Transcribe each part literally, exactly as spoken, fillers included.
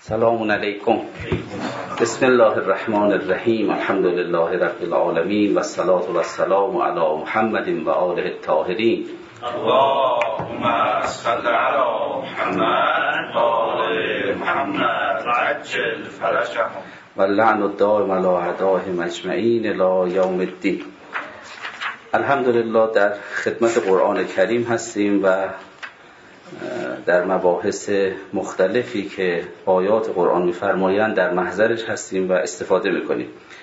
سلام علیکم. بسم الله الرحمن الرحیم. الحمد لله رب العالمین و الصلاة و السلام علی محمد و آله الطاهرین. اللهم صل علی محمد و آل محمد عجل فرجهم و اللعن الدائم علی اعدائهم اجمعین الی یوم الدین. الحمدلله در خدمت قرآن کریم هستیم و در مباحث مختلفی که آیات قرآن می‌فرمایند در محضرش هستیم و استفاده می‌کنیم.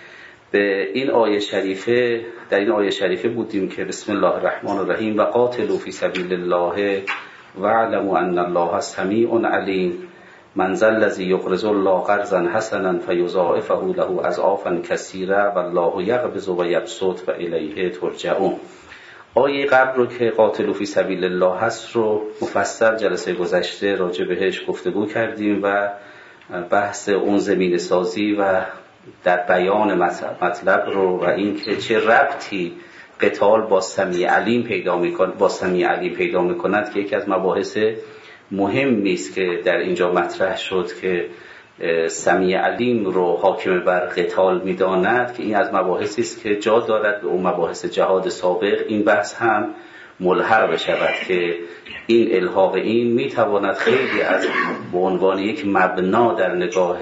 به این آیه شریفه در این آیه شریفه بودیم که بسم الله الرحمن الرحیم و قاتلوا فی سبیل الله واعلموا ان الله سمیع علیم من ذا الذی یقرض الله قرضا حسنا فیضاعفه له اضعافا کثیره والله یقبض و یبسط و الیه ترجعون. آیه قبل رو که قاتلوا فی سبیل الله هست رو مفصل جلسه گذشته راجع بهش گفتگو کردیم و بحث اون زمین سازی و در بیان مطلب رو و اینکه چه ربطی قتال با سمیع علیم پیدا میکنه با سمیع علیم پیدا میکند که یکی از مباحث مهمی است که در اینجا مطرح شد که سمیع علیم رو حاکم بر قتال میداند که این از مباحثی است که جا دارد به اون مباحث جهاد سابق این بحث هم ملحق بشود که این الحاق این میتواند خیلی از به عنوان یک مبنا در نگاه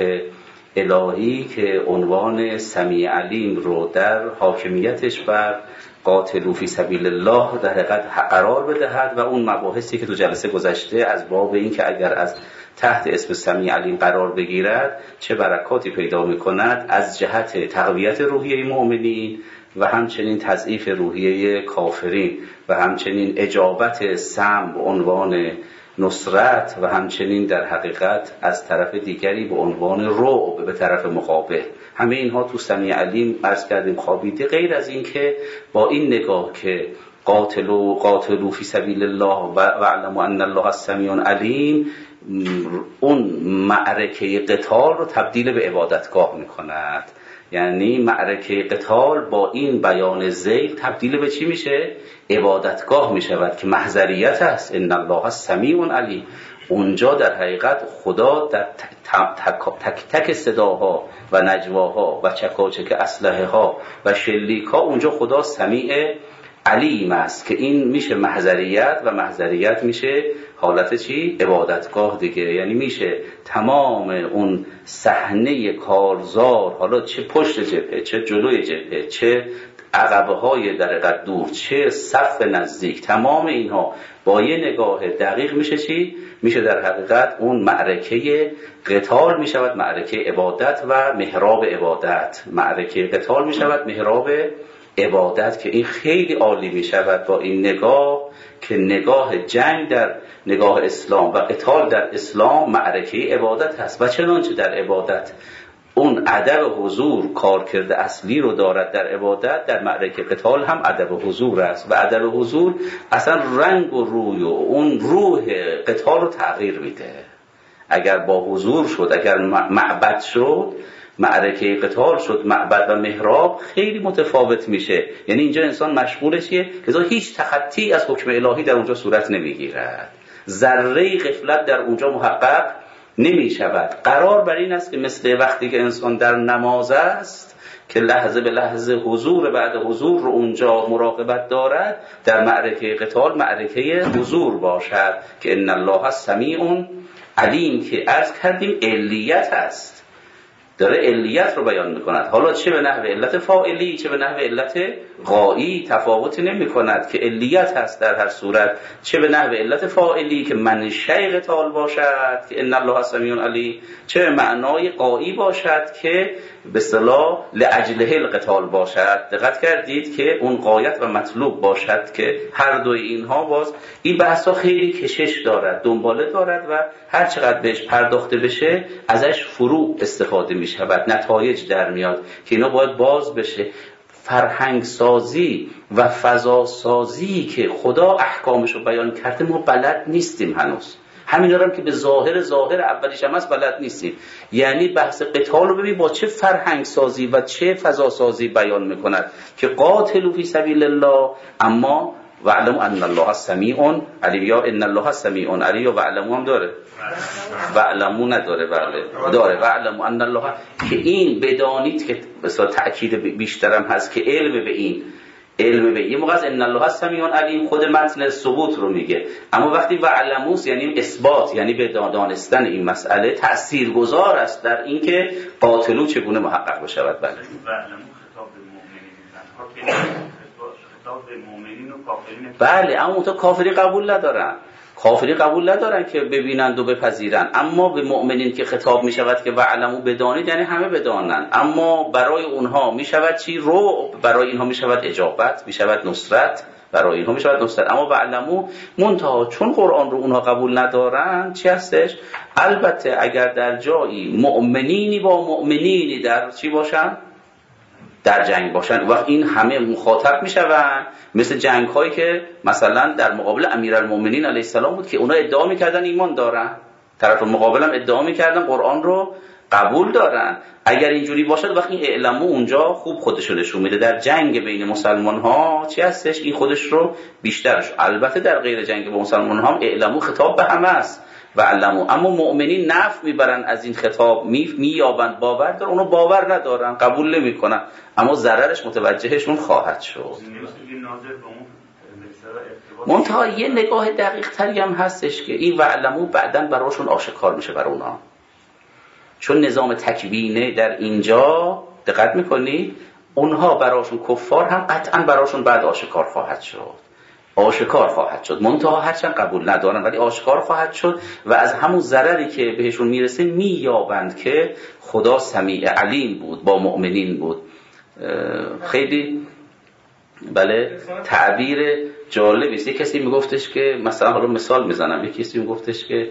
الهی که عنوان سمیع علیم رو در حاکمیتش بر قاتلوا فی سبیل الله در حقیقت قرار بدهد و اون مباحثی که تو جلسه گذشته از باب این که اگر از تحت اسم سمیع علیم قرار بگیرد چه برکاتی پیدا می‌کند از جهت تقویت روحیه مؤمنین و همچنین تضعیف روحیه کافرین و همچنین اجابت سم به عنوان نصرت و همچنین در حقیقت از طرف دیگری به عنوان رعب به طرف مقابل. همه اینها تو سمیع علیم عرض کردیم خوابیده، غیر از این که با این نگاه که قاتلوا قاتلوا فی سبیل الله و اعلموا ان الله سمیع علیم اون معرکه قتال رو تبدیل به عبادتگاه میکند. یعنی معرکه قتال با این بیان ذیل تبدیل به چی میشه؟ عبادتگاه میشود که محضریت است. ان الله سمیع علیم. اونجا در حقیقت خدا در تک تک صداها و نجواها و چکاچک اسلحه ها و شلیکا اونجا خدا سمیع علیم است که این میشه محضریت و محضریت میشه حالت چی؟ عبادتگاه دیگه. یعنی میشه تمام اون صحنه کارزار، حالا چه پشت جبهه چه جلوی جبهه چه عقبه های در حقیقت دور چه صف نزدیک، تمام اینها با یه نگاه دقیق میشه چی؟ میشه در حقیقت اون معرکه قتال میشود معرکه عبادت و محراب عبادت. معرکه قتال میشود محراب عبادت که این خیلی عالی می شود با این نگاه که نگاه جنگ در نگاه اسلام و قتال در اسلام معرکه عبادت هست و چنانچه در عبادت اون ادب حضور کارکرد اصلی رو دارد در عبادت، در معرکه قتال هم ادب حضور است و ادب حضور اصلا رنگ و روی و اون روح قتال رو تغییر میده. اگر با حضور شد، اگر معبد شد، معرکه قتال شد معبد و محراب، خیلی متفاوت میشه. یعنی اینجا انسان مشغول چیه؟ لذا هیچ تخطی از حکم الهی در اونجا صورت نمیگیرد، ذره غفلت در اونجا محقق نمیشود. قرار بر این است که مثل وقتی که انسان در نماز است که لحظه به لحظه حضور بعد حضور رو اونجا مراقبت دارد، در معرکه قتال معرکه حضور باشد که ان الله سمیع علیم که عرض کردیم علیت است، داره علیت رو بیان میکند. حالا چه به نحو علت فاعلی چه به نحو علت غایی تفاوتی نمی کند که علیت هست در هر صورت، چه به نحو علت فاعلی که منشأ قتال باشد که ان الله سمیع علیم، چه به معنای غایی باشد که به اصطلاح لاجله القتال باشد. دقت کردید که اون غایت و مطلوب باشد که هر دوی اینها باز این بحثا خیلی کشش دارد، دنباله دارد و هر چقدر بهش پرداخته بشه ازش فروع استفاده می شود، نتایج در میاد که اینا باید باز بشه. فرهنگ سازی و فضا سازی که خدا احکامش رو بیان کرده ما بلد نیستیم هنوز. همین دارم که به ظاهر ظاهر اولیش هم هست بلد نیستیم. یعنی بحث قتال رو ببین با چه فرهنگ سازی و چه فضا سازی بیان میکند که قاتلوا فی سبیل الله، اما واعلموا ان الله سمیع علیم، یا ان الله سمیع علیم، یا واعلموا هم داره، واعلموا نداره، بله داره، واعلموا ان الله، که این بدانید که مثلا تأکید بیشترم هست که علم به این، علم به یه موقع از ان الله سمیع علیم خود متن ثبوت رو میگه، اما وقتی واعلموا یعنی اثبات، یعنی به دانستن این مسئله تاثیرگذار است در اینکه قاتلو چگونه محقق بشود. بله بله، اما تو کافری قبول ندارن، کافری قبول ندارن که ببینند و بپذیرند، اما به مؤمنین که خطاب می شود که وعلموا بدانید، یعنی همه بدانند، اما برای اونها می شود چی؟ رو برای اینها می شود اجابت، می شود نصرت، برای اینها می شود نصرت، اما وعلموا منتها چون قرآن رو اونها قبول ندارن چی هستش؟ البته اگر در جایی مؤمنینی با مؤمنینی در چی باشن؟ در جنگ باشن، وقت این همه مخاطب میشون، مثل جنگ هایی که مثلا در مقابل امیرالمومنین علیه السلام بود که اونا ادعا میکردن ایمان دارن، طرف مقابل هم ادعا میکردن قرآن رو قبول دارن. اگر اینجوری باشد وقت این اعلمو اونجا خوب خودش رو نشون میده، در جنگ بین مسلمان ها چی هستش؟ این خودش رو بیشترش. البته در غیر جنگ با مسلمان ها هم اعلمو خطاب به همه است و علمو، اما مؤمنین نفع میبرن از این خطاب، مییابند، باور دارن، اونو باور ندارن، قبول نمیکنن، اما ضررش متوجهشون خواهد شد. منتها یه نگاه دقیق تری هم هستش که این و علمو بعدن براشون آشکار میشه بر اونا، چون نظام تکوینه در اینجا دقت میکنی اونها براشون کفار هم قطعا براشون بعد آشکار خواهد شد، آشکار خواهد شد، منتها هرچند قبول ندارن ولی آشکار خواهد شد و از همون ضرری که بهشون میرسه مییابند که خدا سمیع علیم بود، با مؤمنین بود. خیلی بله تعبیر جالبی است. یک کسی میگفتش که مثلا، حالا مثال میزنم، یک کسی میگفتش که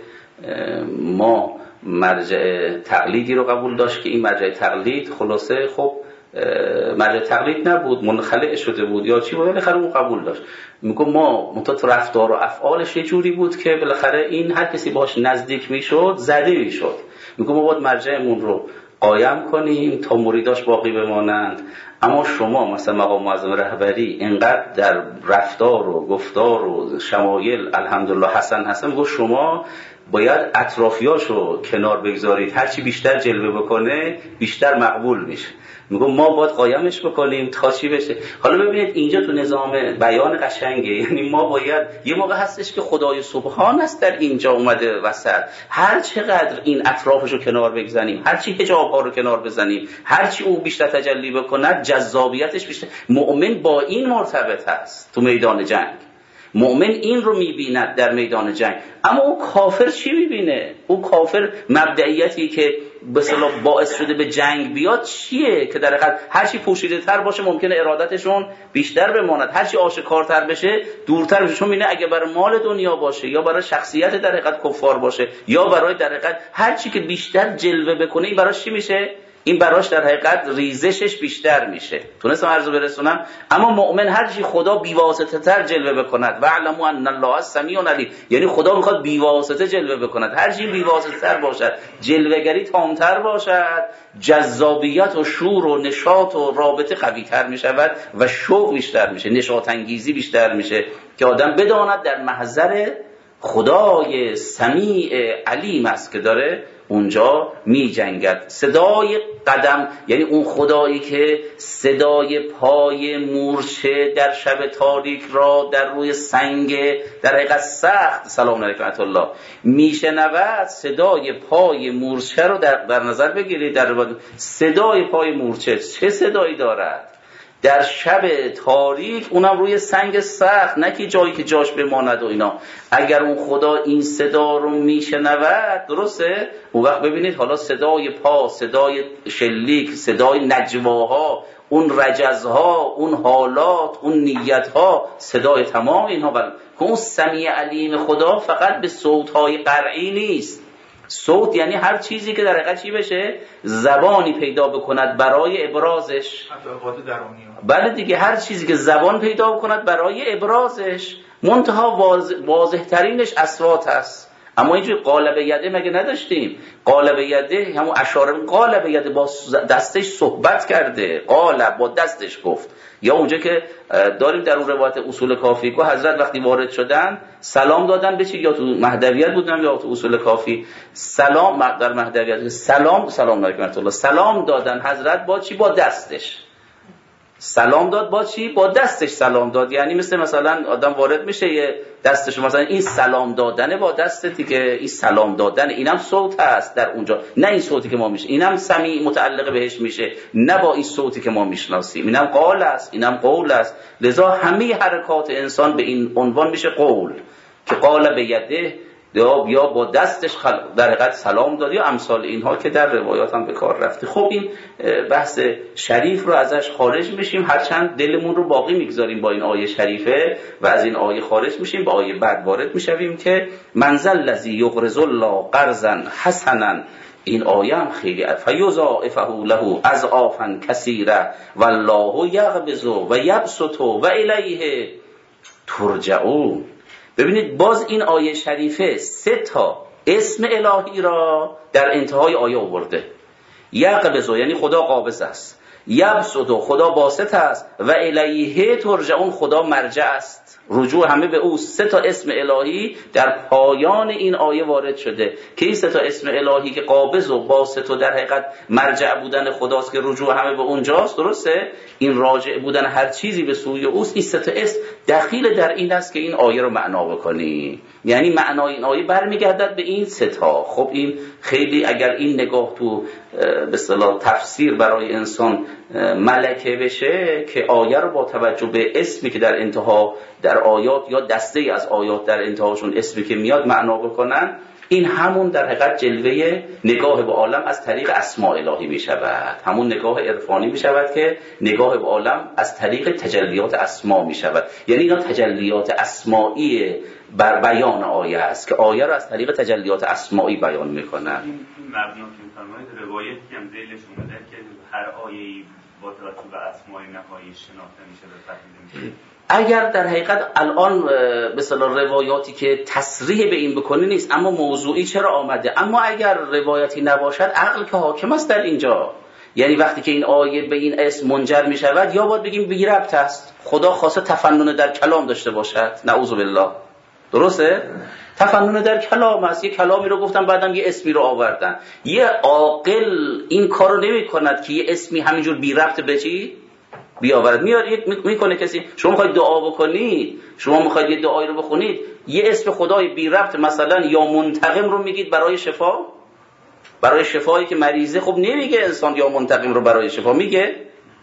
ما مرجع تقلیدی رو قبول داشت که این مرجع تقلید خلاصه خب مرجع تقلید نبود، منخلع شده بود یا چی بود، بالاخره اون قبول داشت. میگم ما متأ رفتار و افعالش یه جوری بود که بالاخره این هر کسی باش نزدیک میشد زده میشد. میگم ما باید مرجعمون رو قایم کنیم تا مریداش باقی بمانند، اما شما مثلا مقام معظم رهبری اینقدر در رفتار و گفتار و شمایل الحمدلله حسن حسن، میگم شما باید اطرافیاشو کنار بگذارید، هرچی بیشتر جلوه بکنه بیشتر مقبول میشه. میگم ما باید قایمش بکنیم تا چی بشه. حالا ببینید اینجا تو نظام بیان قشنگه، یعنی ما باید یه موقع هستش که خدای سبحان است در اینجا اومده وسط، هر چقدر این اطرافشو کنار بگذاریم، هر چی حجاب‌ها رو کنار بزنیم، هر چی او بیشتر تجلی بکنه جذابیتش بیشتر. مؤمن با این مرتبط هست تو میدان جنگ، مؤمن این رو میبیند در میدان جنگ، اما او کافر چی میبینه؟ او کافر مبدئیتی که به اصطلاح باعث شده به جنگ بیاد چیه؟ که در حقیقت هر چی پوشیده تر باشه ممکنه ارادتشون بیشتر بماند، هر چی آشکارتر بشه دورتر بشه. چون میبینه اگه برای مال دنیا باشه یا برای شخصیت در حقیقت کفار باشه یا برای در حقیقت هر چی که بیشتر جلوه بکنه، این براش چی میشه؟ این براش در حقیقت ریزشش بیشتر میشه. تونستم عرضو برسونم؟ اما مؤمن هر چی خدا بیواسطه تر جلوه بکند، واعلموا ان الله سمیع علیم، یعنی خدا میخواد بیواسطه جلوه بکند، هر چی بیواسطه تر باشد، جلوه‌گری تامتر باشد، جذابیت و شور و نشاط و رابطه قوی تر میشود و شوق بیشتر میشه، نشاط انگیزی بیشتر میشه که آدم بداند در محضر خدای سمیع علیم است که داره اونجا می جنگد. صدای قدم، یعنی اون خدایی که صدای پای مورچه در شب تاریک را در روی سنگ در حقیقت سخت، سلام علیکم ورحمت الله، میشنود. صدای پای مورچه رو در, در نظر بگیرید. در صدای پای مورچه چه صدایی دارد در شب تاریک، اونم روی سنگ سخت، نه که جایی که جاش بماند و اینا. اگر اون خدا این صدا رو میشنود، درسته؟ اون وقت ببینید حالا صدای پا، صدای شلیک، صدای نجواها، اون رجزها، اون حالات، اون نیتها، صدای تمام اینها. بل که اون سمیع علیم خدا فقط به صوتهای قرعی نیست. صوت یعنی هر چیزی که در حقیقت چی بشه، زبانی پیدا بکند برای ابرازش. بله دیگه، هر چیزی که زبان پیدا بکند برای ابرازش. منتها واضح, واضح ترینش اصوات هست. اما اینجوری قالب یده مگه نداشتیم؟ قالب یده همون اشاره قالب یده با دستش صحبت کرده، قالب با دستش گفت. یا اونجا که داریم در اون روایت اصول کافی که حضرت وقتی وارد شدن سلام دادن به چی؟ یا تو مهدویت بودن یا تو اصول کافی سلام در مهدویت سلام سلام علیکم الله سلام دادن حضرت با چی؟ با دستش سلام داد. با چی؟ با دستش سلام داد. یعنی مثل مثلا آدم وارد میشه یه دستش مثلا این سلام دادنه با دستی که این سلام دادن اینم صوت هست در اونجا، نه این صوتی که ما میشه اینم سمیع متعلق بهش میشه، نه با این صوتی که ما میشناسیم. اینم قول است اینم قول است. لذا همه حرکات انسان به این عنوان میشه قول که قال به یده یا یا با دستش خل... در حقیقت سلام داد یا امثال اینها که در روایات هم به کار رفته. خب این بحث شریف رو ازش خارج میشیم، هرچند دلمون رو باقی میگذاریم با این آیه شریفه و از این آیه خارج میشیم، به آیه بعد وارد میشویم که منزل الذی یقرض الله قرضا حسنا. این آیه هم خیلی فیضاعفه له اضعافا کثیره والله یقبض و یبسط و الیه ترجعون. ببینید باز این آیه شریفه سه تا اسم الهی را در انتهای آیه آورده. یقبض یعنی خدا قابض است، یبسط خدا باسط است و الیه ترجعون خدا مرجع است، رجوع همه به او. سه تا اسم الهی در پایان این آیه وارد شده که این سه تا اسم الهی که قابض و باسط و در حقیقت مرجع بودن خداست که رجوع همه به اونجاست. درسته؟ این راجع بودن هر چیزی به سوی اوست. این سه تا اسم دخیل در این است که این آیه رو معنا بکنی، یعنی معنای این آیه برمیگردد به این سه تا. خب این خیلی اگر این نگاه تو به اصطلاح تفسیر برای انسان ملکه بشه که آیه رو با توجه به اسمی که در انتها در آیات یا دسته از آیات در انتهاشون اسمی که میاد معنا بکنن، این همون در حقیقت جلوه نگاه به عالم از طریق اسماء الهی می شود، همون نگاه عرفانی می شود که نگاه به عالم از طریق تجلیات اسما می شود. یعنی اینا تجلیات اسمایی بر بیان آیه است که آیه رو از طریق تجلیات اسمایی بیان می کنن. این مبنا که فرمایید روایتی هم ذیلش اومده که هر آیه‌ای با توجه به اسماء نهایی شناخته میشه و فهمیده میشه. اگر در حقیقت الان مثلا روایاتی که تصریح به این بکنی نیست، اما موضوعی چرا آمده. اما اگر روایتی نباشد عقل که حاکم است در اینجا. یعنی وقتی که این آیه به این اسم منجر می شود یا باید بگیم بی ربط است، خدا خواسته تفنن در کلام داشته باشد، نعوذ بالله. درسته؟ تفنن در کلام است، یه کلامی رو گفتن بعدم یه اسمی رو آوردن. یه عاقل این کارو نمی کند که یه اسمی همینجور بی ربط به چی بیاورد. میاد میکنه کسی، شما میخواید دعا بکنید، شما میخواید یه دعایی رو بخونید، یه اسم خدای بی ربط مثلا یا منتقم رو میگید برای شفا، برای شفایی که مریضه. خب نمیگه انسان یا منتقم رو برای شفا، میگه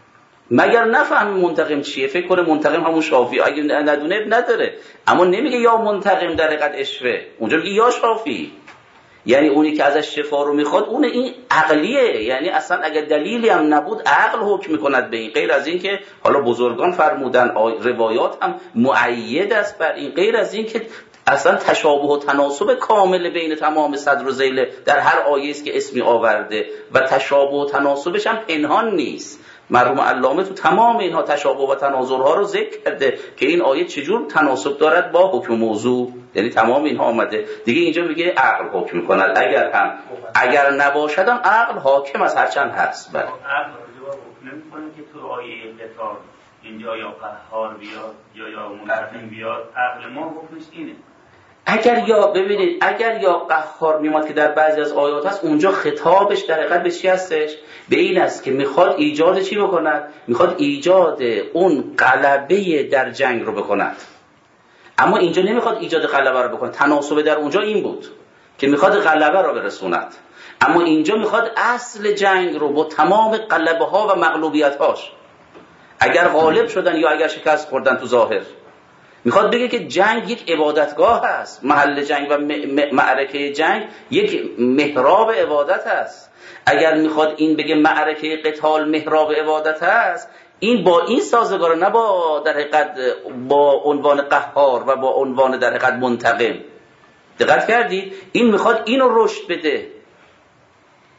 مگر نفهم منتقم چیه، فکر کنه منتقم همون شافی، اگه ندونه نداره. اما نمیگه یا منتقم در حقیقت اشفه، اونجا میگه یا شافی. یعنی اونی که ازش شفا رو میخواد اون این عقلیه، یعنی اصلا اگر دلیلی هم نبود عقل حکم میکند به این. غیر از این که حالا بزرگان فرمودن، روایات هم مؤید است بر این، غیر از این که اصلا تشابه و تناسب کامل بین تمام صدر و ذیل در هر آیه است که اسمی آورده و تشابه و تناسبش هم پنهان نیست. مرحوم علامه تو تمام اینها تشابه و تناظرها رو ذکر کرده که این آیه چجور تناسب دارد با حکم موضوع. یعنی تمام اینها آمده دیگه. اینجا میگه عقل حکم میکند، اگر هم اگر نباشدم عقل حاکم از هرچند هست. بله عقل حکم نمیکنه که تو آیه قطار اینجا یا قهار بیاد یا یا منتقم بیاد، عقل ما حکمش اینه. اگر یا ببینید اگر یا قهار میاد که در بعضی از آیات هست، اونجا خطابش در حقیقت به چی هستش؟ به این است که میخواد ایجاد چی بکند؟ میخواد ایجاد اون غلبه در جنگ رو بکند. اما اینجا نمیخواد ایجاد غلبه رو بکنه. تناسب در اونجا این بود که میخواد غلبه رو برسوند، اما اینجا میخواد اصل جنگ رو با تمام غلبه ها و مغلوبیت هاش، اگر غالب شدن یا اگر شکست خوردن تو ظاهر، میخواد بگه که جنگ یک عبادتگاه است، محل جنگ و معرکه جنگ یک محراب عبادت است. اگر میخواد این بگه معرکه قتال محراب عبادت است، این با این سازگار، نه با در حقیقت با عنوان قهار و با عنوان در حقیقت منتقم. دقت کردید؟ این میخواد اینو رشد بده.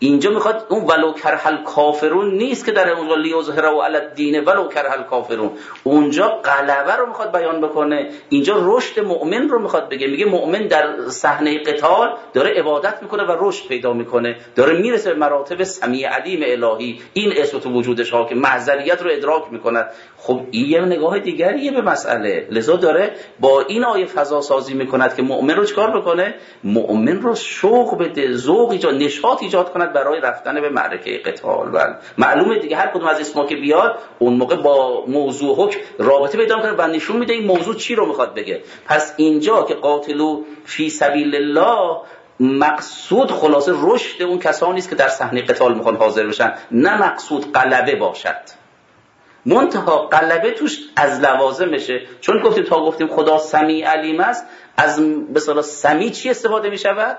اینجا میخواد اون ولو کرح الکافرون نیست که در اونجا لیظهره علی الدین ولو کرح الکافرون، اونجا غلبه رو میخواد بیان بکنه، اینجا رشد مؤمن رو میخواد بگه. میگه مؤمن در صحنه قتال داره عبادت میکنه و رشد پیدا میکنه، داره میرسه به مراتب سمیع علیم الهی، این اسم تو وجودش ها که محضریت رو ادراک میکند. خب این یه نگاه دیگریه به مسئله، لذا داره با این آیه فضا سازی میکند که مؤمن رو چکار بکنه؟ مؤمن رو شوق بده، ذوق ایجاد، نشاط ایجاد کند برای رفتن به معرکه قتال. بله معلومه دیگه هر کدوم از اسما که بیاد اون موقع با موضوع حکم رابطه پیدا میکنه و نشون میده این موضوع چی رو میخواد بگه. پس اینجا که قاتلو فی سبیل الله، مقصود خلاصه رشد اون کسانی است که در صحنه قتال میخوان حاضر بشن، نه مقصود غلبه باشد. منتها غلبه توش از لوازمشه، چون گفتیم تا گفتیم خدا سمیع علیم است، از به اصطلاح سمیع چی استفاده میشود؟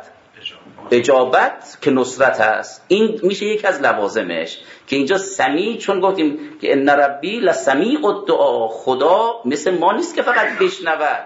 اجابت که نصرت است. این میشه یک از لوازمش که اینجا سمیع، چون گفتیم که ان ربی لسمیع الدعا، خدا مثل ما نیست که فقط بشنود،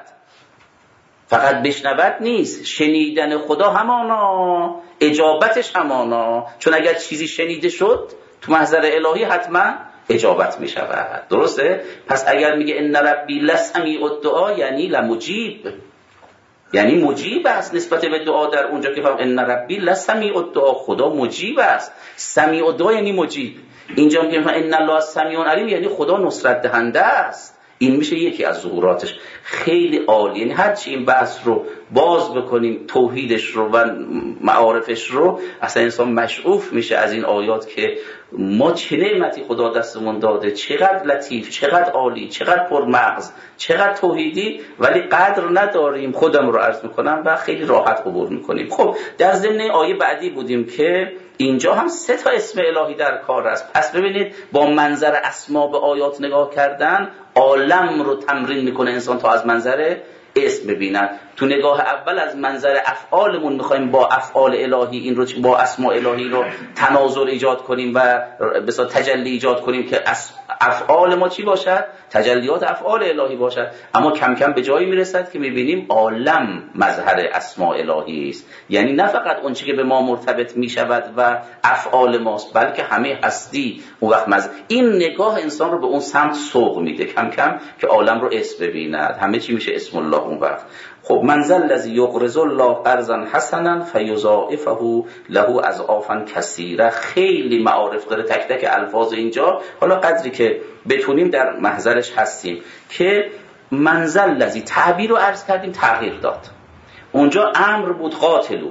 فقط بشنود نیست، شنیدن خدا همانا، اجابتش همانا، چون اگر چیزی شنیده شد تو محضر الهی حتما اجابت می شود. درسته؟ پس اگر میگه ان ربی لسمیع الدعا یعنی لمجیب، یعنی مجیب است نسبت به دعا. در اونجا که فهم ان ربی لسمیع الدعا، خدا مجیب است. سمیع الدعا یعنی مجیب. اینجا میگه ان الله سمیع علیم یعنی خدا نصرت دهنده است. این میشه یکی از ظهوراتش. خیلی عالی. یعنی هر چی این بحث رو باز بکنیم، توحیدش رو و معارفش رو، اصلا انسان مشعوف میشه از این آیات که ما چه نعمتی خدا دستمون داده، چقدر لطیف، چقدر عالی، چقدر پرمغز، چقدر توحیدی، ولی قدر نداریم. خودم رو عرض میکنم و خیلی راحت عبور میکنیم. خب در ضمن آیه بعدی بودیم که اینجا هم سه تا اسم الهی در کار است. پس ببینید با منظر اسما به آیات نگاه کردن عالم رو تمرین میکنه انسان تا از منظر اسم ببیند. تو نگاه اول از منظر افعالمون میخوایم با افعال الهی این رو، با اسماء الهی رو تناظر ایجاد کنیم و بسا تجلی ایجاد کنیم که افعال ما چی باشد؟ تجلیات افعال الهی باشد. اما کم کم به جایی میرسد که میبینیم عالم مظهر اسماء الهی است، یعنی نه فقط اون چیزی که به ما مرتبط میشود و افعال ماست، بلکه همه هستی. اون وقت مز... این نگاه انسان رو به اون سمت سوق میده کم کم که عالم رو اسم ببیند، همه چی میشه اسم الله اون وقت. خب من ذا الذی یقرض الله قرضا حسنا فیضاعفه له اضعافا کثیره. خیلی معارف داره تک تک الفاظ اینجا، حالا قدری که بتونیم در محضرش هستیم. که من ذا الذی، تعبیر رو عرض کردیم تغییر داد. اونجا امر بود قاتلو،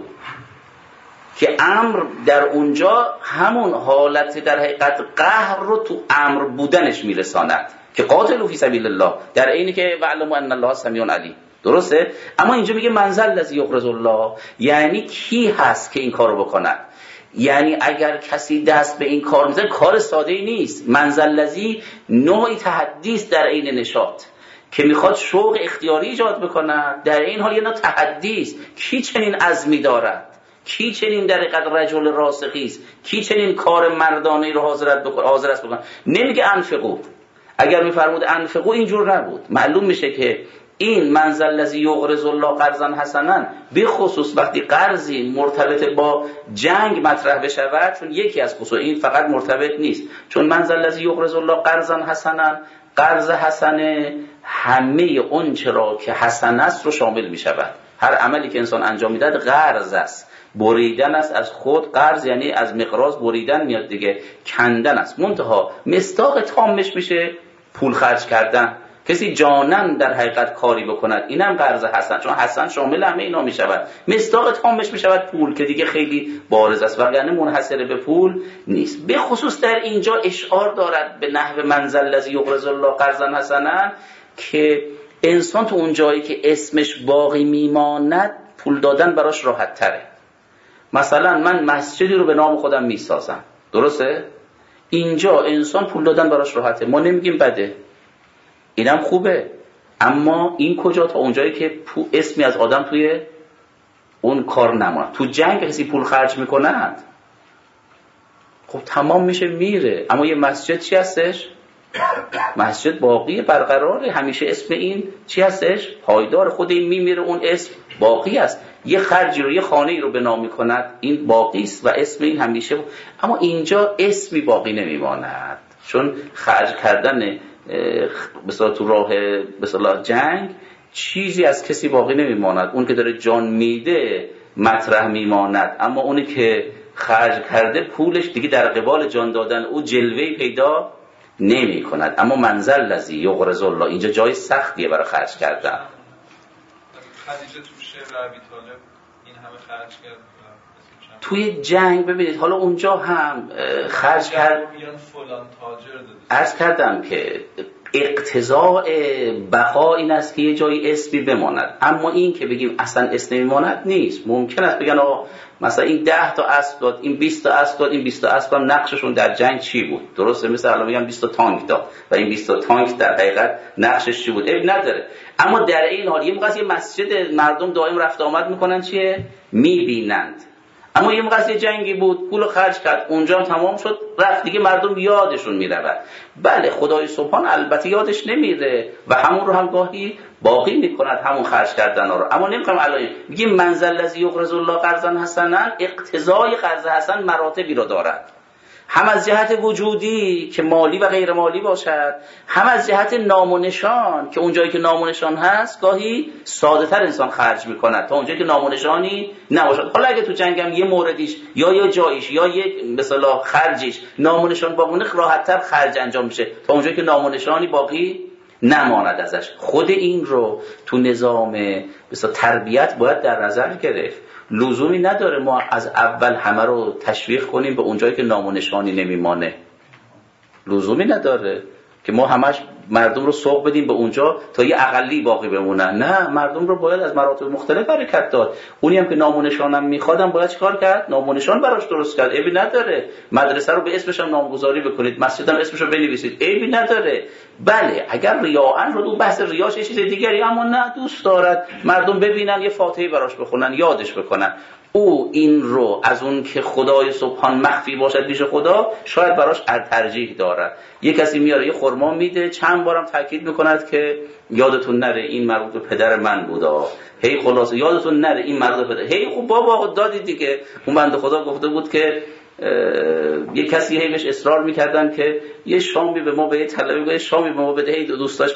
که امر در اونجا همون حالت در حقیقت قهر رو تو امر بودنش میرساند که قاتلو فی سبیل الله، در عینی که وعلموا ان الله سمیع علیم. درسته؟ اما اینجا میگه من ذا الذی یقرض الله، یعنی کی هست که این کارو بکند؟ یعنی اگر کسی دست به این کار میزنه کار ساده ای نیست. من ذا الذی نوعی تحدی است در عین نشاط که میخواد شوق اختیاری ایجاد بکند، در این حال یه نوع تحدی است. کی چنین عزمی دارد؟ کی چنین در حقیقت رجل راسخی است؟ کی چنین کار مردانه رو حاضرت بکنه، حاضر است بکنه؟ نمیگه انفقوا. اگر میفرمود انفقوا اینجور نبود. معلوم میشه که این من ذا الذی یقرض الله قرضا حسنا به خصوص وقتی قرضی مرتبط با جنگ مطرح بشود، چون یکی از خصوص این فقط مرتبط نیست، چون من ذا الذی یقرض الله قرضا حسنا، قرض حسنه همه اون چرا که حسن است رو شامل می شود. هر عملی که انسان انجام میدهد قرض است، بریدن است از خود. قرض یعنی از مقراض بریدن میاد دیگه، کندن است. منتها مصداق تامش میشه پول خرج کردن. کسی جانن در حقیقت کاری بکند، اینم قرض حسن، چون حسن شامل همه اینا می شود. مصداق تامش می شود پول، که دیگه خیلی بارز است، وگرنه منحصر به پول نیست. به خصوص در اینجا اشعار دارد به نحو من ذا الذی یقرض الله قرضا حسنا، که انسان تو اون جایی که اسمش باقی میماند پول دادن براش راحت تره. مثلا من مسجدی رو به نام خودم میسازم، درسته؟ اینجا انسان پول دادن براش راحته، ما نمیگیم بده، اینم خوبه، اما این کجا؟ تا اونجایی که اسمی از آدم توی اون کار نماند. تو جنگ کسی پول خرج میکند خب تمام میشه میره. اما یه مسجد چی هستش؟ مسجد باقی برقراره، همیشه اسم این چی هستش؟ پایدار. خود این میمیره اون اسم باقی است. یه خرجی رو، یه خانه‌ای رو بنا می‌کند، این باقی است و اسم این همیشه. اما اینجا اسمی باقی نمی‌ماند، چون خرج کردن مثلا تو راه مثلا جنگ چیزی از کسی باقی نمی‌ماند. اون که داره جان میده مطرح می‌ماند، اما اونی که خرج کرده پولش دیگه در قبال جان دادن او جلوه‌ای پیدا نمی‌کند. اما منزل لذی یغرض الله، اینجا جای سختیه برای خرج کردن. خدیجه تو شعر ابی طالب این همه خرج کرد توی جنگ. ببینید حالا اونجا هم خرج کرد. فلان تاجر داده. عرض کردم که اقتضاء بقا این است که یه جایی اسمی بماند، اما این که بگیم اصلا اسم نمیماند نیست. ممکن است بگن آقا مثلا این ده تا اسب داد، این بیست تا اسب داد، این بیست تا اسب هم نقششون در جنگ چی بود؟ درسته؟ مثلا الان میگن بیست تا تانک داد و این بیست تا تانک در حقیقت نقشش چی بود؟ اب نداره. اما در این حال یه موقع یه مسجد مردم دائم رفت آمد میکنن چیه؟ میبینند. اما یه موقع یه جنگی بود، پول خرج کرد، اونجا تمام شد، رفت دیگه مردم یادشون میرود. بله خدای سبحان البته یادش نمیره و همون رو هم گاهی باقی میکند، همون خرج کردن رو. اما نمیگم الان میگیم منزل الذی یقرض الله قرضا حسنا، اقتضای قرض حسن مراتبی رو دارد، هم از جهت وجودی که مالی و غیر مالی باشد، هم از جهت نام و نشان که اونجایی که نام و نشان هست گاهی ساده تر انسان خرج میکند تا اونجایی که نام و نشانی نباشد. حالا اگه تو جنگم یه موردیش یا یه جایش یا یه مثلا خرجش نام و نشان باقی، راحت تر خرج انجام میشه تا اونجایی که نام و نشانی باقی نماند ازش. خود این رو تو نظام مثلا تربیت باید در نظر گرفت. لزومی نداره ما از اول همه رو تشویق کنیم به اونجایی که نام و نشانی نمیمانه. لزومی نداره که ما همش مردم رو سوق بدیم به اونجا تا یه اقلی باقی بمونن. نه، مردم رو باید از مراتب مختلف حرکت داد. اونی هم که نام و نشانم میخوادم باید چیکار کرد؟ نام و نشان براش درست کرد. عیبی نداره. مدرسه رو به اسمش هم نامگذاری بکنید، مسجد هم اسمش رو بنویسید، عیبی نداره. بله اگر ریاءن رو، اون بحث ریاش چیز دیگری، اما نه، دوست دارد مردم ببینن، یه فاتحه براش بخونن، یادش بکنن. او این رو از اون که خدای سبحان مخفی باشد پیش خدا شاید براش ترجیح دارد. یه کسی میاره یه خرما میده، چند بارم تاکید میکند که یادتون نره این مربوط به پدر من بودا، هی خلاصه یادتون نره این مربوط به پدر. هی خوب بابا دادی دیگه. اون بنده خدا گفته بود که یه کسی هی بهش اصرار میکردن که یه شامی به ما به یه طلبه یه شامی به ما بده، هی دوستاش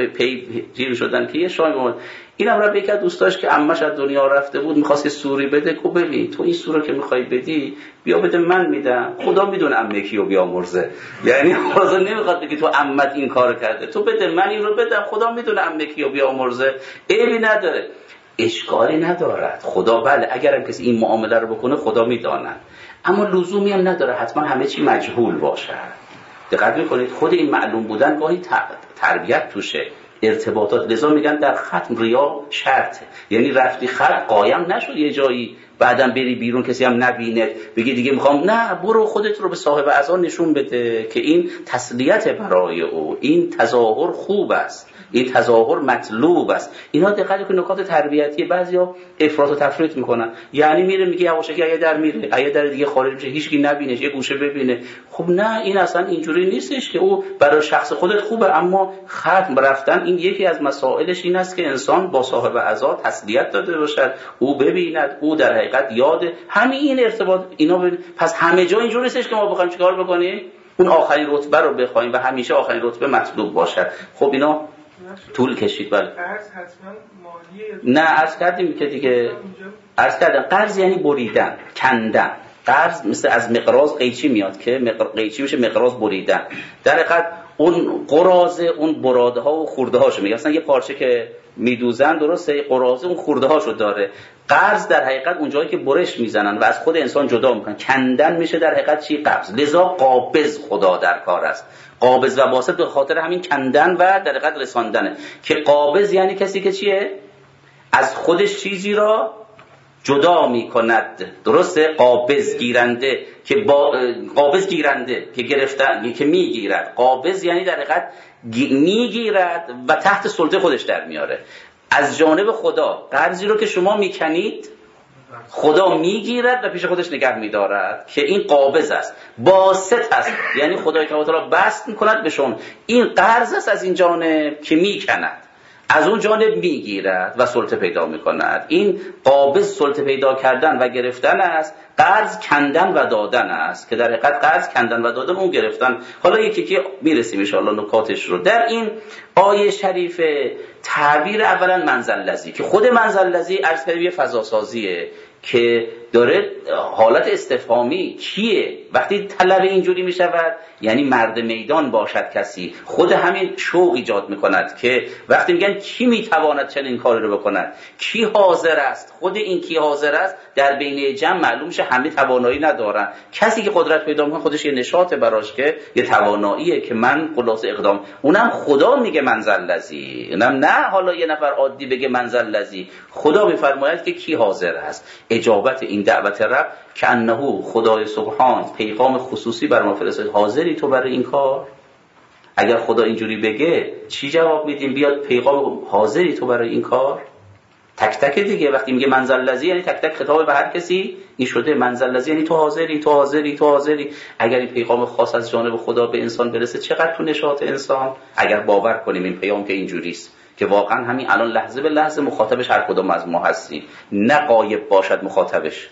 پی جیر شدن که یه شامی به ما. اینم را به یک از دوستاش که عمش از دنیا رفته بود می‌خواست سوری بده، کو ببین تو این سوره که می‌خوای بدی بیا بده من میدم، خدا میدونه عمه کیو بیامرزه. یعنی خدا نمیخواد بگی تو عمت این کار کرده، تو بده من این رو بدم، خدا میدونه عمه کیو بیامرزه. عیبی نداره، اشکالی ندارد. خدا بله اگرم کسی این معامله رو بکنه خدا میداند، اما لزومی هم نداره حتما همه چی مجهول باشه. دقت میکنید خود این معلوم بودن گاهی تربیت توشه، ارتباطات. لذا میگن در ختم ریا شرطه، یعنی رفتی خط قایم نشد یه جایی بعدم بری بیرون کسی هم نبینه بگی دیگه میخوام، نه، برو خودت رو به صاحب اعضا نشون بده که این تسلیت برای او، این تظاهر خوب است، این تظاهر مطلوب است. اینا دقت کنید نکات تربیتی. بعضیا افراط و تفریط میکنن، یعنی میره میگه یواشکی اگه در میره اگه در دیگه خارج میشه هیچکی نبینه، یه گوشه ببینه. خب نه، این اصلا اینجوری نیستش که او برای شخص خودت خوبه، اما ختم رفتن این یکی از مسائلش این است که انسان با صاحب اعضا تسلیت داده باشد، او ببیند، او در حقیقت یاد همین این ارتباط اینا ببین. پس همه جا اینجوری نیستش که ما بخوایم چیکار بکنیم اون آخرین رتبه رو بخوایم و همیشه آخرین رتبه مطلوب باشد. خب اینا طول کشید. بله قرض حتما مالیه؟ نه، عرض کردیم که دیگه عرض کردم قرض یعنی بریدن، کندن. قرض مثل از مقراض قیچی میاد که مقر... قیچی میشه مقراض بریدن. در حقیقت اون قراضه اون براده ها و خورده هاشو میگه. اصلا یه پارچه که میدوزن درسته، قراضه اون خورده هاشو داره. قرض در حقیقت اون جایی که برش میزنن و از خود انسان جدا میکنن. کندن میشه در حقیقت چی؟ قبض. لذا قابض خدا در کار است. قابض و باسط به خاطر همین کندن و در حقیقت رساندنه که قابض یعنی کسی که چیه؟ از خودش چیزی را جدا میکند. درسته؟ قابض گیرنده که با قابض گیرنده که گرفتن که میگیرد. قابض یعنی در حقیقت میگیرد و تحت سلطه خودش در میاره. از جانب خدا قرضی رو که شما میکنید خدا میگیرد و پیش خودش نگه میدارد که این قابض است. باسط است یعنی خدای تعالی بسط میکند به شما. این قرض است از این جانب که میکند از اون جانب میگیرد و سلطه پیدا میکند. این قابض سلطه پیدا کردن و گرفتن است، قرض کندن و دادن است که در حقیقت قرض کندن و دادن اون گرفتن. حالا یکی که میرسیم ان شاء الله نکاتش رو. در این آیه شریف تعبیر اولا منزل لذی که خود منزل لذی عرض کردیم یه فضا سازیه که داره حالت استفهامی کیه. وقتی طلب اینجوری می شود یعنی مرد میدان باشد کسی، خود همین شوق ایجاد می کند که وقتی میگن کی می تواند چنین کاری رو بکند، کی حاضر است، خود این کی حاضر است در بین جمع معلوم شه همه توانایی ندارن. کسی که قدرت پیدا میکنه خودش یه نشاط براش که یه تواناییه که من خلاص اقدام، اونم خدا میگه منزل لذی، اونم نه حالا یه نفر عادی بگه منزل لذی. خدا میفرماید که کی حاضر است. اجابت این دعوت رب که انه خدای سبحان پیغام خصوصی بر ما فرستاد، حاضری تو برای این کار؟ اگر خدا اینجوری بگه چی جواب میدیم؟ بیاد پیغام حاضری تو برای این کار؟ تک تک دیگه وقتی میگه منزل لذی یعنی تک تک خطاب به هر کسی این شده. منزل لذی یعنی تو حاضری تو حاضری تو حاضری. اگر این پیغام خاص از جانب خدا به انسان برسه چقدر تو نشاط انسان. اگر باور کنیم این پیام که اینجوریست که واقعا همین الان لحظه به لحظه مخاطبش هر کدوم از ما هستیم، نه غایب باشد مخاطبش،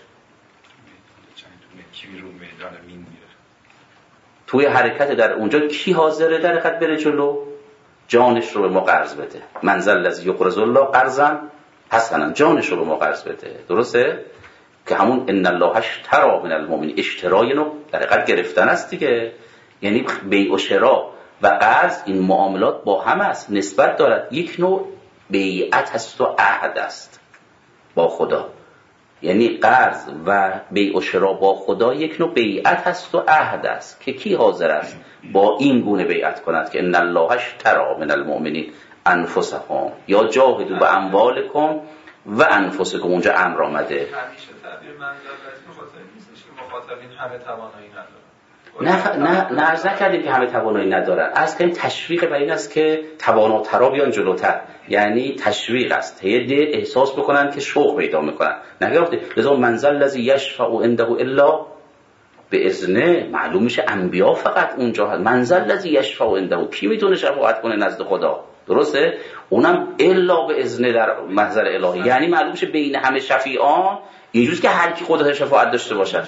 توی حرکت در اونجا کی حاضره در حرکت بره جلو؟ جانش رو به ما قرض بده. منزل لذی یقرض الله قرضا حسنا، جانش رو به ما قرض بده. درسته؟ که همون ان الله اشتری من المؤمنین، اشترای نو در حقیقت گرفتن است دیگه. یعنی بیع و شرا و قرض این معاملات با هم است، نسبت دارد. یک نوع بیعت هست و عهد است با خدا. یعنی قرض و بیع و شرا با خدا یک نوع بیعت هست و عهد است که کی حاضر است با این گونه بیعت کند که ان الله اشتری من المؤمنین انفسهم یا جاهدوا باموالکم و انفسکم. اونجا امر آمده. همیشه تعبیر منزل لذی بخاطر نیستش که مخاطبین همه توانایی ندارن. نه نه نه عرض نکردیم که همه توانایی ندارن. از که تشویق بر این است که تواناترا بیان جلوتر، یعنی تشویق است. هیده احساس بکنن که شوق پیدا میکنن. نگفته لذا منزل لذی یشفع عنده الا به اذنه. معلوم میشه انبیا فقط اونجا هست. منزل لذی یشفع عنده، کی میتونه شفاعت کنه نزد خدا؟ درسته؟ اونم الا به اذنه در محضر الهی. یعنی معلوم میشه بین همه شفیعان اینجوریه که هر کی قدرت شفاعت داشته باشه.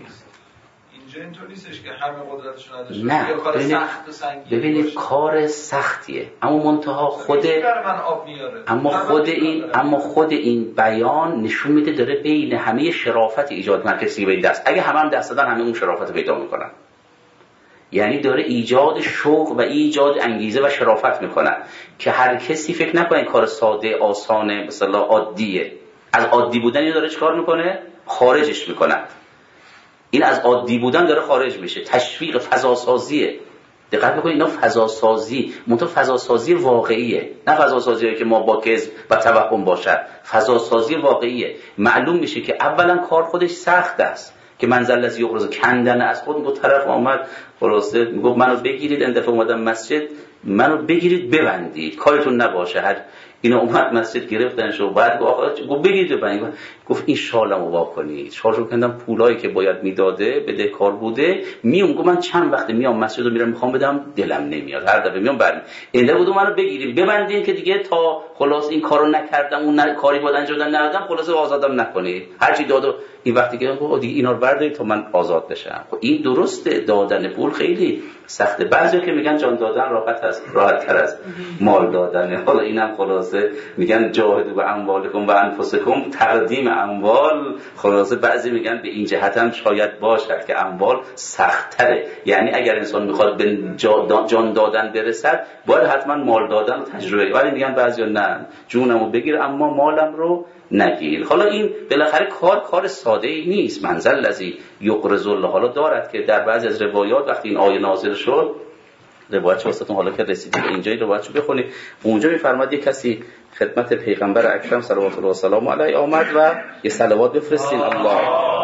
اینجا اینطور نیستش که همه قدرتشون نداشته نه. باشه. کار سخت و سنگین ببینید باشه. کار سختیه اما منتها خود من آب میاره. اما خود این اما خود این بیان نشون میده داره بین همه شرافت ایجاد کنه کسی به دست. اگه همه هم دست دادن همه اون شرافت پیدا میکنن. یعنی داره ایجاد شوق و ایجاد انگیزه و شرافت میکنه که هر کسی فکر نکنه کار ساده آسانه مثلا عادیه. از عادی بودن داره چیکار میکنه؟ خارجش میکنه. این از عادی بودن داره خارج میشه. تشویق فضا سازیه. دقت بکنید اینا فضا سازی، منتها فضا سازی واقعیه، نه فضا سازیه که ما با کذب و توهم باشد. فضا سازی واقعیه. معلوم میشه که اولا کار خودش سخت است که منزل لذی یقرض کندن از خود. دو طرف اومد خلاصه میگفت منو بگیرید، این دفعه اومدم مسجد منو بگیرید ببندید کارتون نباشه. هر اینا اومد مسجد گرفتنش و بعد گفت آقا گفت بگیرید ببندید. گفت این شالمو وا کنید. شالشو کندم، پولایی که باید میداده بده کار بوده میوم. گفت من چند وقته میام مسجد رو میرم میخوام بدم دلم نمیاد، هر دفعه میام برم این دفعه بود منو بگیرید ببندید که دیگه تا خلاص این کارو نکردم اون نه کاری بود انجام دادن ندادم خلاص آزادم نکنید. هر چی دادو این وقتی که گفت دیگه اینا رو بردارید تا من آزاد بشم. خب این درسته، دادن پول خیلی سخته. بعضیا که میگن جان دادن راحت است، راحت تر از مال دادن. حالا اینم خلاصه میگن جاهدوا باموالکم و انفسکم، تقدیم اموال. خلاصه بعضی میگن به این جهت هم شاید باشد که اموال سخت تره. یعنی اگر انسان میخواد به جان دادن برسد باید حتما مال دادن رو تجربه. ولی میگن بعضیا نه، جونمو بگیر اما مالم رو نگیر. حالا این بالاخره کار کار ساده ای نیست. منزل لذی یقرض الله حالا دارد که در بعضی از روایات وقتی این آیه نازل شد، روایت واسهتون حالا که رسیدید به اینجای روایتشو بخونید، اونجا میفرماد یک کسی خدمت پیغمبر اکرم صلوات الله و سلام علیه آمد و یه صلوات بفرستین الله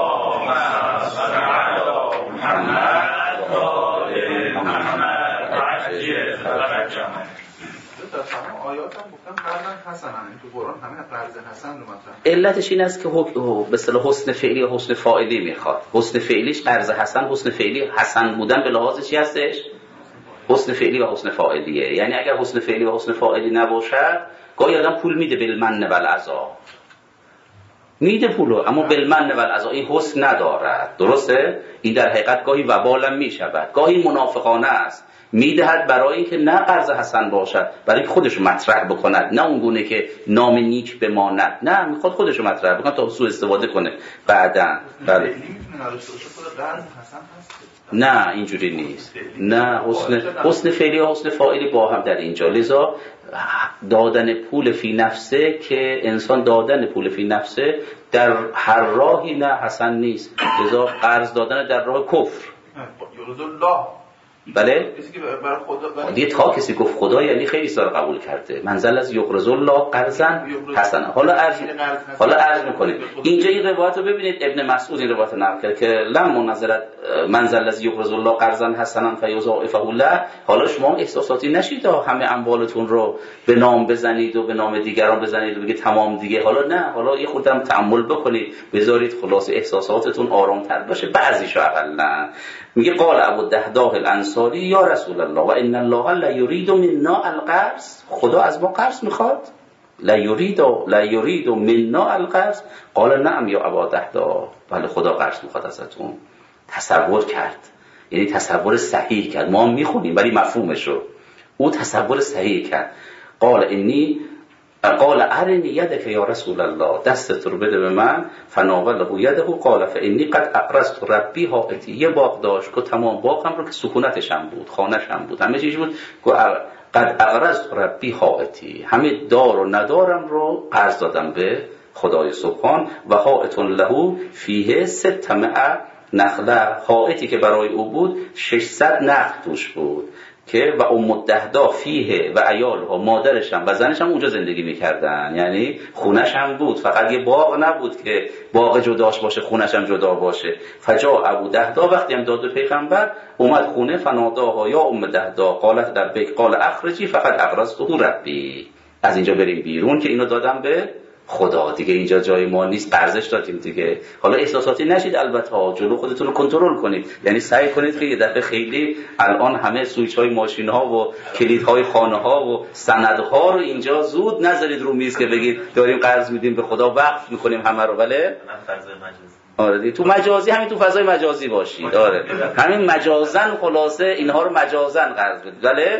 آیات هم گفتم قرض حسن هم تو قرآن همه قرض حسن رو مطرح. علتش این است که به اصطلاح حسن فعلی و حسن فاعلی میخواد. حسن فعلیش قرض حسن، حسن فعلی حسن بودن به لحاظ چی هستش؟ حسن فعلی و حسن فاعلیه. یعنی اگر حسن فعلی و حسن فاعلی نباشد گاهی آدم پول میده بالمن و العذا، میده پولو اما بالمن و العذا این حسن ندارد. درسته؟ این در حقیقت گاهی وبالم میشود، گاهی منافقانه است. میدهد برای اینکه نه قرض حسن باشد، برای اینکه خودشو مطرح بکند، نه اون گونه که نام نیک بماند، نه میخواد خودشو مطرح بکند تا سوء استفاده کنه بعداً. بله. نه اینجوری نیست. نه حسن حسن فعلی و حسن فاعلی با هم در اینجا. لذا دادن پول فی نفسه که انسان دادن پول فی نفسه در هر راهی نه حسن نیست. لذا قرض دادن در راه کفر. بله؟ دیگه تا کسی گفت خدا یعنی خیلی سال قبول کرده. منزل از یقرض الله قرضا حسنا. حالا عرض حالا عرض می‌کنید اینجا این روایت رو ببینید. ابن مسعود این روایت رو نقل کرد که لما نزلت منزل از یقرض الله قرضا حسنا فیضاعفه له. حالا شما احساساتی نشید همه اموالتون رو به نام بزنید و به نام دیگران بزنید و بگید تمام دیگه. حالا نه، حالا یه خودم تأمل بکنید، بذارید خلاص احساساتتون آرام‌تر باشه. بعضیشو اقلا میگه قال ابو الدحداح الانصاری یا رسول الله و ان الله لا یرید منا القرض. خدا از ما قرض میخواد؟ لا یرید لا یرید منا القرض. قال نعم یا ابو الدحداح. بله خدا قرض میخواد ازتون. تصور کرد، یعنی تصور صحیح کرد. ما میخونیم ولی مفهومشو او تصور صحیح کرد. قال انی قال ارنی یدک یا رسول الله، دستت رو بده به من. فناوله یده قال فانی قد اقرضت ربی حائطی. یه باغ داشت که تمام باغ هم رو که سکونتش هم بود، خانه‌ش هم بود، همه چیز بود. قد اقرضت ربی حائطی، همه دار و ندارم رو قرض دادم به خدای سبحان. و حائط له فیه ستمائة نخله، حائطی که برای او بود ششصد نخل توش بود که و ام الدحداح فیه و عیالها، مادرش هم و زنش هم اونجا زندگی میکردن، یعنی خونش هم بود، فقط یه باغ نبود که باغ جداش باشه خونش هم جدا باشه. فجاء ابو الدحداح، وقتی هم داد به پیغمبر اومد خونه، فناداها یا ام الدحداح قالت لبیک قال اخرجی فقط اقرضته ربی، از اینجا بریم بیرون که اینو دادم به خدا دیگه، اینجا جای ما نیست، قرضش دادیم دیگه. حالا احساساتی نشید، البته جلو خودتون رو کنترل کنید، یعنی سعی کنید که یه دفعه خیلی الان همه سویچ های ماشین ها و کلید های خانه ها و سندها رو اینجا زود نذارید رو میز که بگید داریم قرض میدیم به خدا، وقف میکنیم همه رو. بله آره دیگه، تو مجازی همین تو فضای مجازی باشید. آره همین مجازن خلاصه اینها رو مجازن قرض بدید. بله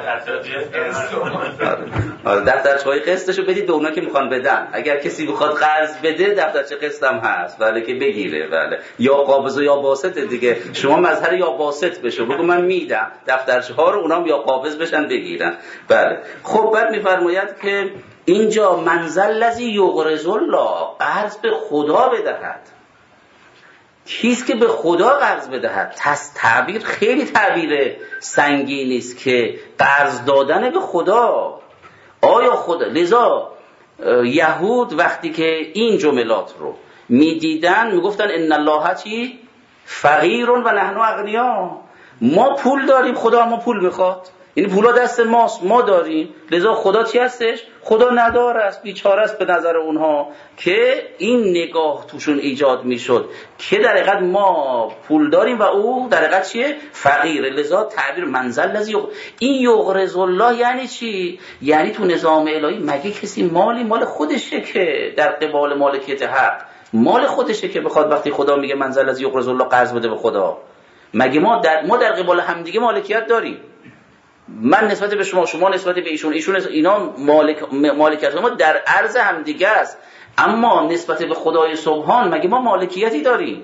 آره دفترچه‌های قسطشو بدید به اونا که میخوان بدن. اگر کسی بخواد قرض بده دفترچه قسط هم هست، بله که بگیره. بله یا قابض و یا باسط دیگه، شما مظهر یا باسط بشو، بگو من میدم، دفترچه ها رو اونام یا قابض بشن بگیرن. بله خب بعد میفرماید که اینجا منزل الذی یقرض الله، قرض به خدا بدهد. کیست که به خدا قرض بدهد؟ تس تعبیر خیلی تعبیر سنگینی است که قرض دادن به خدا. آیا خدا؟ لذا یهود وقتی که این جملات رو میدیدن میگفتن ان الله چی؟ فقیر و نحن اغنیا. ما پول داریم، خدا ما پول میخواد، یعنی پولا دست ماست، ما داریم، لذا خدا چی هستش؟ خدا ندار است، بیچاره است به نظر اونها. که این نگاه توشون ایجاد میشد که در حقیقت ما پول داریم و او در حقیقت چیه؟ فقیره. لذا تعبیر منزل الذی یق... این یقرض الله یعنی چی؟ یعنی تو نظام الهی مگه کسی مالی مال خودشه که در قبال مالکیت حق مال خودشه که بخواد وقتی خدا میگه منزل الذی یقرض الله قرض بده به خدا؟ مگه ما در ما در قبال همدیگه مالکیت داریم؟ من نسبت به شما، شما نسبت به ایشون، ایشون اینا مالک مالکیت ما در عرض هم دیگه است. اما نسبت به خدای سبحان مگه ما مالکیتی داریم؟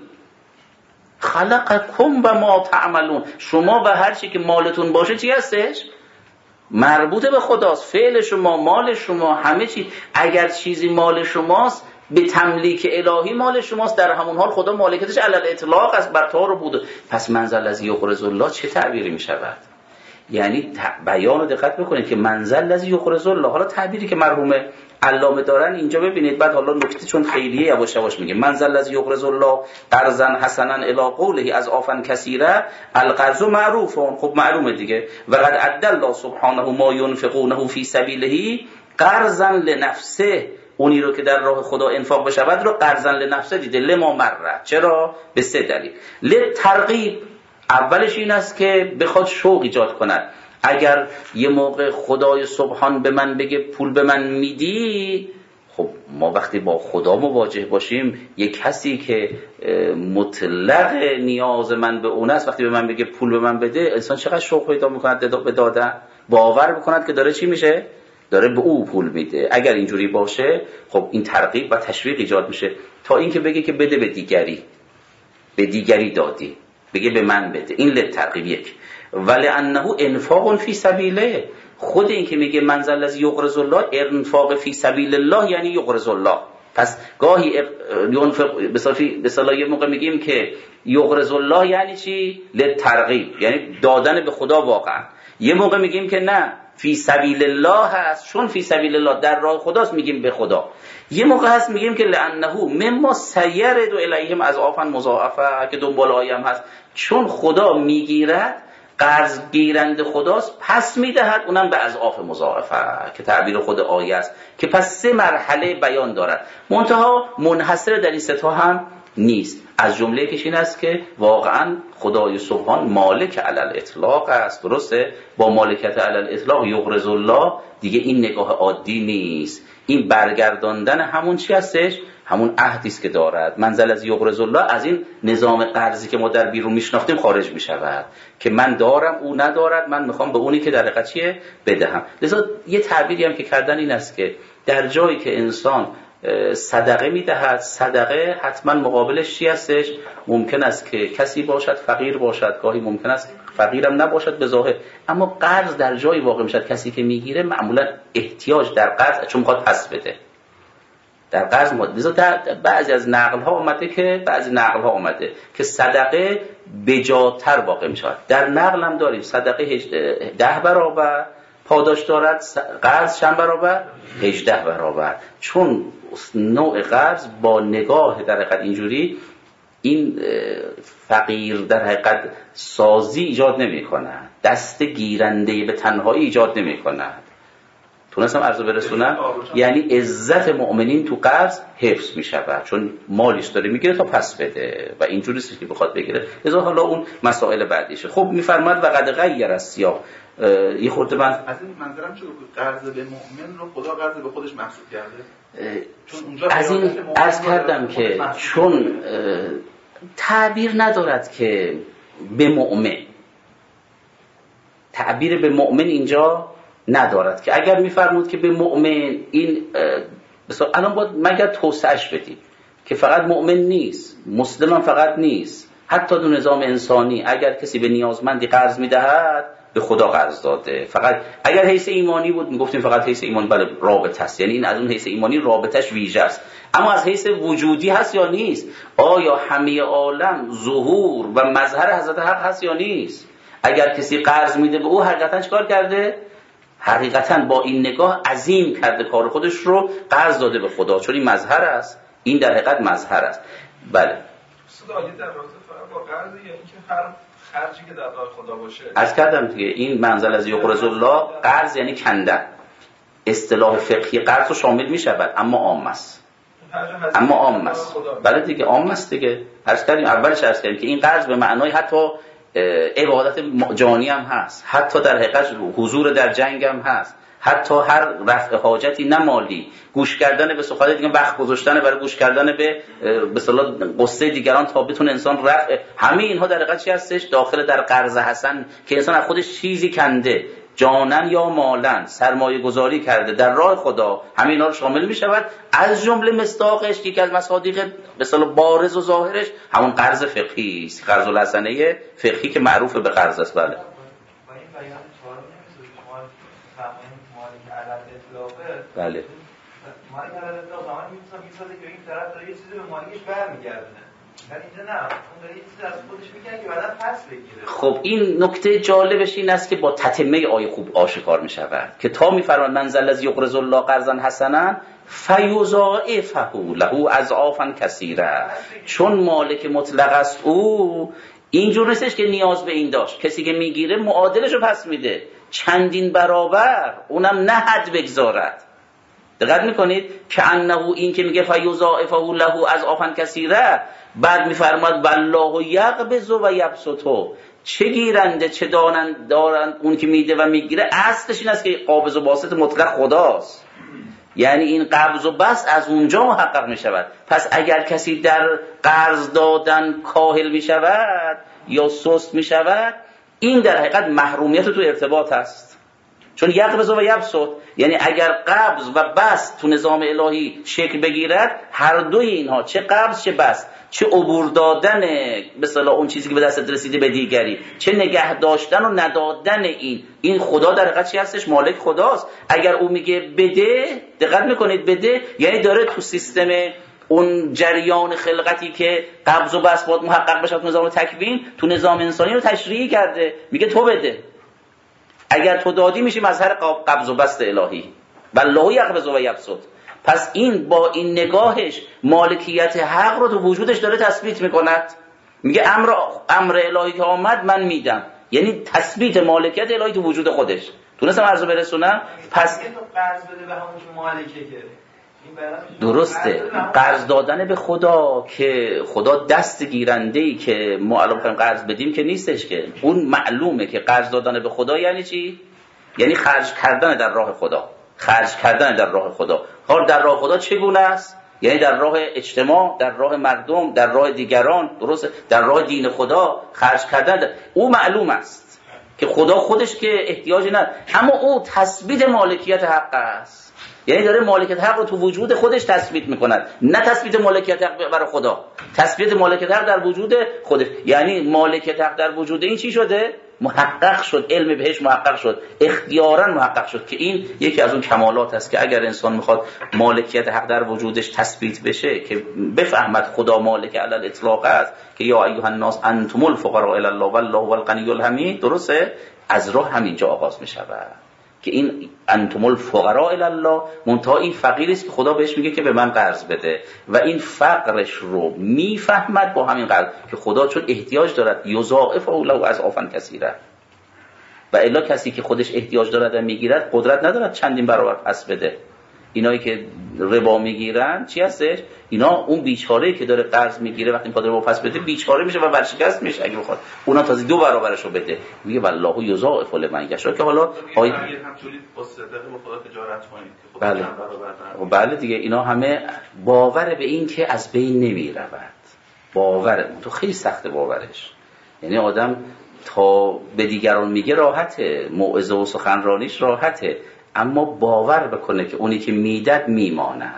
خلقکم و ما تعملون، شما به هر چی که مالتون باشه چی هستش؟ مربوط به خداست. فعل شما، مال شما، همه چی. اگر چیزی مال شماست به تملیک الهی مال شماست، در همون حال خدا مالکیتش علی الاطلاق از برتر رو بود. پس منزل الذی یقرض الله چه تعبیری می شود؟ یعنی بیان رو دقت بکنید که منزل الذی یقرض الله. حالا تعبیری که مرحوم علامه دارن اینجا ببینید، بعد حالا نکته چون خیلیه یواش یواش میگه منزل الذی یقرض الله قرضا حسنا الی قوله از آفن کثیره القرض معروف. خب معلومه دیگه. و قد عد الله سبحانه ما ينفقونه فی سبیله قرضا لنفسه، اونی رو که در راه خدا انفاق بشود رو قرضا لنفسه دیده. لما مره، چرا؟ به سه دلیل. لترغیب، اولش این است که بخواد شوق ایجاد کند. اگر یه موقع خدای سبحان به من بگه پول به من میدی، خب ما وقتی با خدا مواجه باشیم، یک کسی که مطلق نیاز من به اون است وقتی به من بگه پول به من بده، انسان چقدر شوق پیدا میکند به دادن، باور بکند که داره چی میشه؟ داره به او پول میده. اگر اینجوری باشه خب این ترغیب و تشویق ایجاد میشه تا اینکه بگه که بده به دیگری، به دیگری دادی، بگه به من بده. این لت ترغیب یک. ولی انه انفاق فی سبیله، خود این که میگه من ذا الذی یقرض الله، انفاق فی سبیل الله یعنی یقرض الله. پس گاهی ينفق به اصطلاح یه موقع میگیم که یقرض الله یعنی چی؟ لت ترغیب، یعنی دادن به خدا واقعا. یه موقع میگیم که نه فی سبیل الله هست، چون فی سبیل الله در راه خداست میگیم به خدا. یه موقع هست میگیم که لانه مما سیرد الیهم اضعافا مضاعفه، که دنبال آیه هم هست، چون خدا میگیرد، قرض گیرنده خداست، پس میدهد اونم به اضعاف مضاعفه که تعبیر خود آیه است، که پس سه مرحله بیان دارد، منتها منحصر در این سه تا هم نیست. از جمله کش این است که واقعا خدای سبحان مالک علی الاطلاق است. درسته؟ با مالکت علی الاطلاق یقرض الله دیگه این نگاه عادی نیست، این برگرداندن همون چی هستش؟ همون عهدی است که دارد. من ذا الذی یقرض الله از این نظام قرضی که ما در بیرون میشناختیم خارج میشود که من دارم او ندارد، من میخوام به اونی که در حقیقت چیه بدهم. لذا یه تعبیری هم که کردن این است که در جایی که انسان صدقه میدهد، صدقه حتما مقابلش چی هستش؟ ممکن است که کسی باشد فقیر باشد، گاهی ممکن است فقیرم نباشد به ظاهر، اما قرض در جایی واقع میشد کسی که میگیره معمولا احتیاج در قرض چون میخواد پس بده در قرض مد. لذا در بعضی از نقل ها اومده که بعضی نقل ها اومده که صدقه بجاتر واقع میشود. در نقل هم داریم صدقه ده برابر پاداش دارد، قرض چند برابر؟ هجده برابر. چون نوع قرض با نگاه در حقیقت اینجوری این فقیر در حقیقت سازی ایجاد نمی کند، دست گیرنده به تنهایی ایجاد نمی کند. تونستم عرضو برسونم؟ یعنی عزت مؤمنین تو قرض حفظ می شود، چون مالیش داره میگیره تا پس بده و اینجوری است که بخواد بگیره. لذا حالا اون مسائل بعدیشه. خب میفرماد و قد غیر السیاق، یه خورده من از این منظرم چه قرض به مؤمن رو خدا قرض به خودش محسوب کرده؟ چون اونجا از این عرض کردم که چون تعبیر ندارد که به مؤمن، تعبیر به مؤمن اینجا ندارد که اگر میفرمود که به مؤمن این مثلا الان باید مگر توسعهش بدیم که فقط مؤمن نیست، مسلمان فقط نیست، حتی در نظام انسانی اگر کسی به نیازمندی قرض میدهد به خدا قرض داده. فقط اگر حیث ایمانی بود میگفتیم فقط حیث ایمانی، بله رابطه است، یعنی این از اون حیث ایمانی رابطش ویژه است، اما از حیث وجودی هست یا نیست؟ آیا همه عالم ظهور و مظهر حضرت حق هست یا نیست؟ اگر کسی قرض میده به او حقیقتا چیکار کرده؟ حقیقتا با این نگاه عظیم کرده کار خودش رو، قرض داده به خدا، چون این مظهر است، این در حقیقت مظهر است. بله سوالی در رابطه فقط با قرض یا اینکه هر خرجی که در راه خدا باشه؟ از کردم دیگه این منزل از یقرض الله، قرض یعنی کندن، اصطلاح فقهی قرض رو شامل می شود، اما عام است، اما عام است. بله دیگه عام است دیگه. عرض کردیم اولش عرض کردیم که این قرض به معنای حتی عبادت جانی هم هست، حتی در حقیقت حضور در جنگ هم هست، حتی هر رفع حاجتی نه مالی، گوش کردن به سخن دیگه، وقت گذاشتن برای گوش کردن به به اصطلاح قصه دیگران تا بتونه انسان رفع، همه اینها در حقیقت چی هستش؟ داخل در قرض حسن که انسان از خودش چیزی کنده، جانن یا مالن سرمایه گذاری کرده در راه خدا، همه اینا رو شامل می شود. از جمله مصداقش یکی از مصادیق به اصطلاح بارز و ظاهرش همون قرض فقهی است، قرض الحسنه فقهی که معروف به قرض است. بله بله مالک علی اطلاق زمانی میتونم میسازه که این طرف داره یه چیزی به مالکش برمیگردونه، ولی اینجا نه، اون داره یه چیزی از خودش میکنه که بعدا پس بگیره. خب این نکته جالبش این است که با تتمه آیه خوب آشکار میشود که تا میفرماد من ذا الذی یقرض الله قرضا حسنا فیضاعفه له اضعافا کثیره، چون مالک مطلق است او اینجور نیستش که نیاز به این داشت، کسی که میگیره معادلش رو پس میده چندین برابر، اونم نه حد بگذارد. دقت میکنید که انه این که میگه فیضاعفه له از آفن کثیره، بعد میفرماد والله یقبض و یبسط. چه گیرنده چه دانند دارند اون که میده و میگیره، اصلش این است که قابض و باسط مطلق خداست. یعنی این قبض و بسط از اونجا محقق میشود. پس اگر کسی در قرض دادن کاهل میشود یا سست میشود، این در حقیقت محرومیت تو ارتباط است. چون یقبض و یبسط، یعنی اگر قبض و بسط تو نظام الهی شکل بگیرد، هر دوی اینها، چه قبض چه بسط، چه عبور دادن به اصطلاح اون چیزی که به دستت رسیده به دیگری، چه نگه داشتن و ندادن این این خدا در حقیقت چی هستش؟ مالک خداست. اگر او میگه بده، دقت میکنید بده، یعنی داره تو سیستم اون جریان خلقتی که قبض و بسط باید محقق بشه تو نظام تکوین، تو نظام انسانی رو تشریح کرده، میگه تو بده. اگر تو دادی میشی مظهر قبض و بسط الهی. والله یقبض و یبسط. پس این با این نگاهش مالکیت حق رو تو وجودش داره تثبیت میکند. میگه امر امر الهی که آمد من میدم، یعنی تثبیت مالکیت الهی تو وجود خودش. تونستم عرض برسونم؟ پس تو قرض بده به همون که مالکه که درسته، قرض دادن به خدا که خدا دست گیرنده‌ای که ما الان می‌خوایم قرض بدیم که نیستش، که اون معلومه که قرض دادن به خدا یعنی چی؟ یعنی خرج کردن در راه خدا، خرج کردن در راه خدا. حال در راه خدا چگونه است؟ یعنی در راه اجتماع، در راه مردم، در راه دیگران، درسته، در راه دین خدا خرج کردن در... او معلوم است که خدا خودش که احتیاجی نداره، اما او تثبیت مالکیت حق است. یعنی داره مالکیت حق رو تو وجود خودش تثبیت میکند، نه تثبیت مالکیت حق برای خدا، تثبیت مالکیت حق در وجود خودش. یعنی مالکیت حق در وجود این چی شده؟ محقق شد، علم بهش محقق شد، اختیاراً محقق شد، که این یکی از اون کمالات است که اگر انسان میخواد مالکیت حق در وجودش تثبیت بشه، که بفهمد خدا مالک علی الاطلاق است، که یا ایها الناس انتم الفقراء الی الله والله هو الغنی الحمید، درسته؟ از راه همینجا آغاز میشود که این انتم الفقراء الی الله، منتها این فقیری است که خدا بهش میگه که به من قرض بده، و این فقرش رو میفهمد با همین قرض که خدا چون احتیاج دارد یضاعف له از آفن کثیره، و الا کسی که خودش احتیاج دارد و میگیرد قدرت ندارد چندین برابر پس بده. اینایی که ربا میگیرن چی هستش؟ اینا اون بیچاره‌ای که داره قرض میگیره وقتی میخواد ربا پس بده بیچاره میشه و ورشکست میشه اگه بخواد اونا تازه دو برابرش رو بده. میگه والله یضاعف لمن یشاء، که حالا آی همچنین با صدق با خدا تجارت کنید که بله بله دیگه اینا همه باور به این که از بین نمیرود. باور تو خیلی سخت باورش، یعنی آدم تا به دیگران میگه راحته، موعظه و سخنرانیش راحته، اما باور بکنه که اونی که میدد میماند،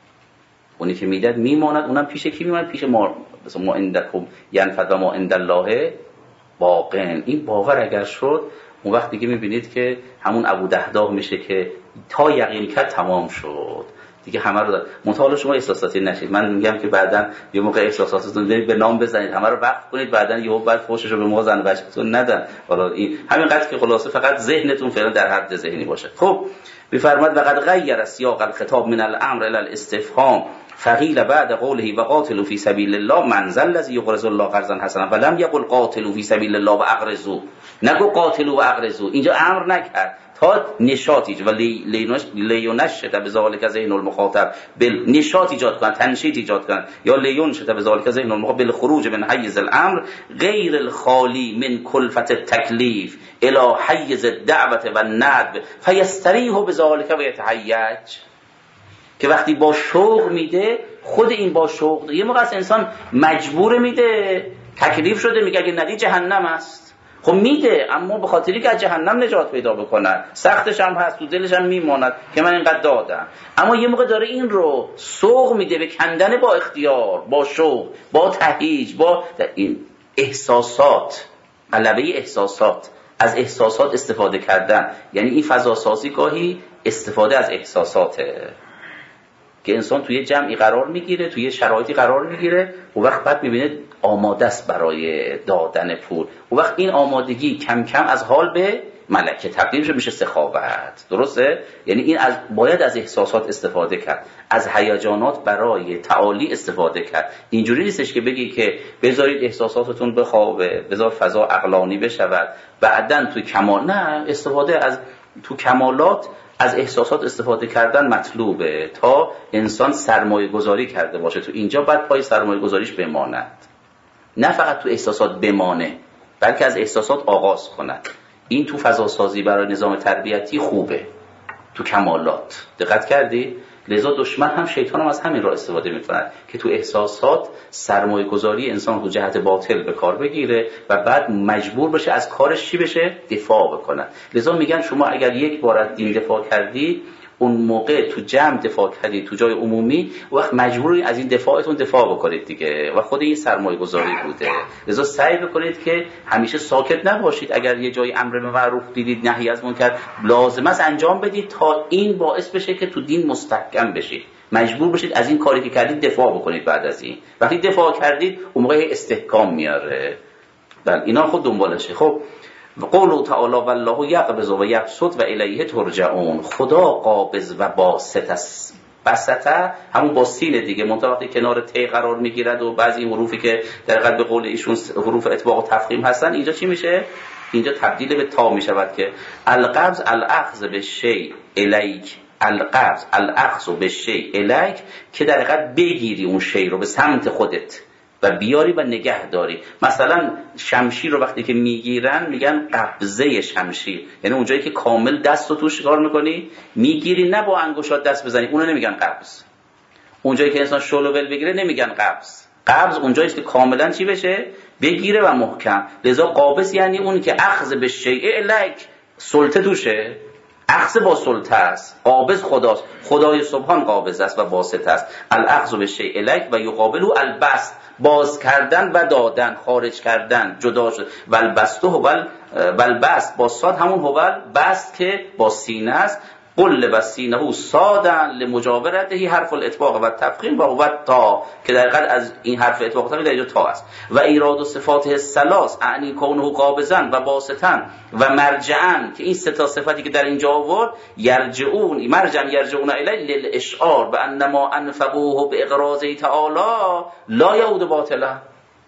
اونی که میدد میماند، اونم پیش کی میماند؟ پیش ما. مثلا ما عندکم ینفد و ما عند الله باقین. این باور اگر شد، اون وقت دیگه میبینید که همون ابو دهداه میشه که تا یقین کرد تمام شد دیگه، همه رو داد. منتها شما احساساتی نشید. من میگم که بعداً یه موقع احساساتتون به نام بزنید، همه رو وقف کنید، بعداً یهو بعد فوشش رو به موقع زن بچه‌تون ندن. حالا این همینقدر که خلاصه فقط ذهنتون فعلا در حد ذهنی باشه. خب میفرماد وقد غیر سیاق الخطاب من الامر الى الاستفهام فقیل بعد قوله و قاتلوا فی سبیل الله من ذا الذی یقرض الله قرضا حسنا ولم یقل قاتلوا فی سبیل الله و اقرضوا. نگو قاتلوا و اقرضوا، اینجا امر نکرد تا نشاط ایجاد و لیونشت به ذالک ذهن المخاطب، بل نشاط ایجاد کنن، تنشیط ایجاد کنن، یا لیونشت به ذالک ذهن المخاطب بالخروج من حیز الامر غیر الخالی من کلفت التکلیف الی حیز الدعوه و الندب فیستریح بذالک و یتهیج. که وقتی با شوق میده، خود این با شوق یه موقع انسان مجبور میده، تکلیف شده، میگه اگه ندی جهنم است. خب میده، اما به خاطری که از جهنم نجات پیدا بکنه، سختش هم هست، تو دلش هم میماند که من اینقدر دادم. اما یه موقع داره این رو سوق میده به کندن با اختیار، با شوق، با تهیج، با این احساسات، غلبه احساسات، از احساسات استفاده کردن. یعنی این فضا سازی گاهی استفاده از احساساته که انسان توی جمعی قرار میگیره، توی شرایطی قرار میگیره، و وقت بعد میبینه آماده است برای دادن پول. و وقت این آمادگی کم کم از حال به ملکه تبدیل میشه، میشه سخاوت. درسته؟ یعنی این از باید از احساسات استفاده کرد، از هیجانات برای تعالی استفاده کرد. اینجوری نیستش که بگی که بذارید احساساتتون بخوابه، بذار فضا عقلانی بشود بعدن تو کمال. نه، استفاده از تو کمالات از احساسات استفاده کردن مطلوبه تا انسان سرمایه گذاری کرده باشه تو اینجا، بعد پای سرمایه گذاریش بماند، نه فقط تو احساسات بمانه بلکه از احساسات آغاز کند. این تو فضاسازی برای نظام تربیتی خوبه، تو کمالات. دقت کردی؟ لذا دشمن هم شیطان هم از همین راه استفاده می‌کند که تو احساسات سرمایه گذاری انسان تو جهت باطل به کار بگیره و بعد مجبور بشه از کارش چی بشه؟ دفاع بکنه. لذا میگن شما اگر یک بار از دین دفاع کردی، اون موقع تو جمع دفاع کردی، تو جای عمومی، وقت مجبوری از این دفاعتون دفاع بکنید دیگه و خود این سرمایه گذاری بوده. لذا سعی بکنید که همیشه ساکت نباشید. اگر یه جای امر به معروف دیدید، نهی از منکر، لازم است انجام بدید تا این باعث بشه که تو دین مستحکم بشید، مجبور بشید از این کاری که کردید دفاع بکنید. بعد از این وقتی دفاع کردید اون موقع استحکام میاره. بله اینا خود دنبالشه. خب قول تعالی والله یقبض و یبسط و الیه ترجعون. خدا قابض و باسط است. بسطه همون با سین دیگه، منتها وقتی کنار ت قرار میگیرد و بعضی حروفی که در حقیقت به قول ایشون حروف اطباق و تفخیم هستن، اینجا چی میشه؟ اینجا تبدیل به تا میشود که القبض الاخذ بالشیء الیک، القبض الاخذ بالشیء الیک، که در حقیقت بگیری اون شی رو به سمت خودت و بیاری و نگه داری. مثلا شمشیر رو وقتی که میگیرن میگن قبضه شمشیر، یعنی اونجایی که کامل دست رو توش کار میکنی میگیری، نه با انگشات دست بزنی، اونو نمیگن قبض. اونجایی که انسان شل و ول بگیره نمیگن قبض. قبض اونجایی که کاملا چی بشه؟ بگیره و محکم. لذا قابض یعنی اون که اخذ به شیء الیک، سلطه توشه، اخذ با سلطه است. قابض خداست، خدای سبحان قابض است و باسط است. الاخذ به شیء الیک و یقابله البسط، باز کردن و دادن، خارج کردن، جدا شد. والبسطه و والبسط با صاد همون هو بسط که با سینه است. قل و سینه صادن لمجاورته حرف الاطباق و تفخیم و هو تا، که در حقیقت از این حرف اطباق و تفخیم در اینجا تا است. و ایراد و صفات الثلاث اعنی کونه قابضا و باسطا و مرجعا، که این سه تا صفتی که در اینجا آورد، یرجعون مرجعا یرجعون الی للاشعار بانما انفقوه باقراضه تعالی لا یعود باطلا.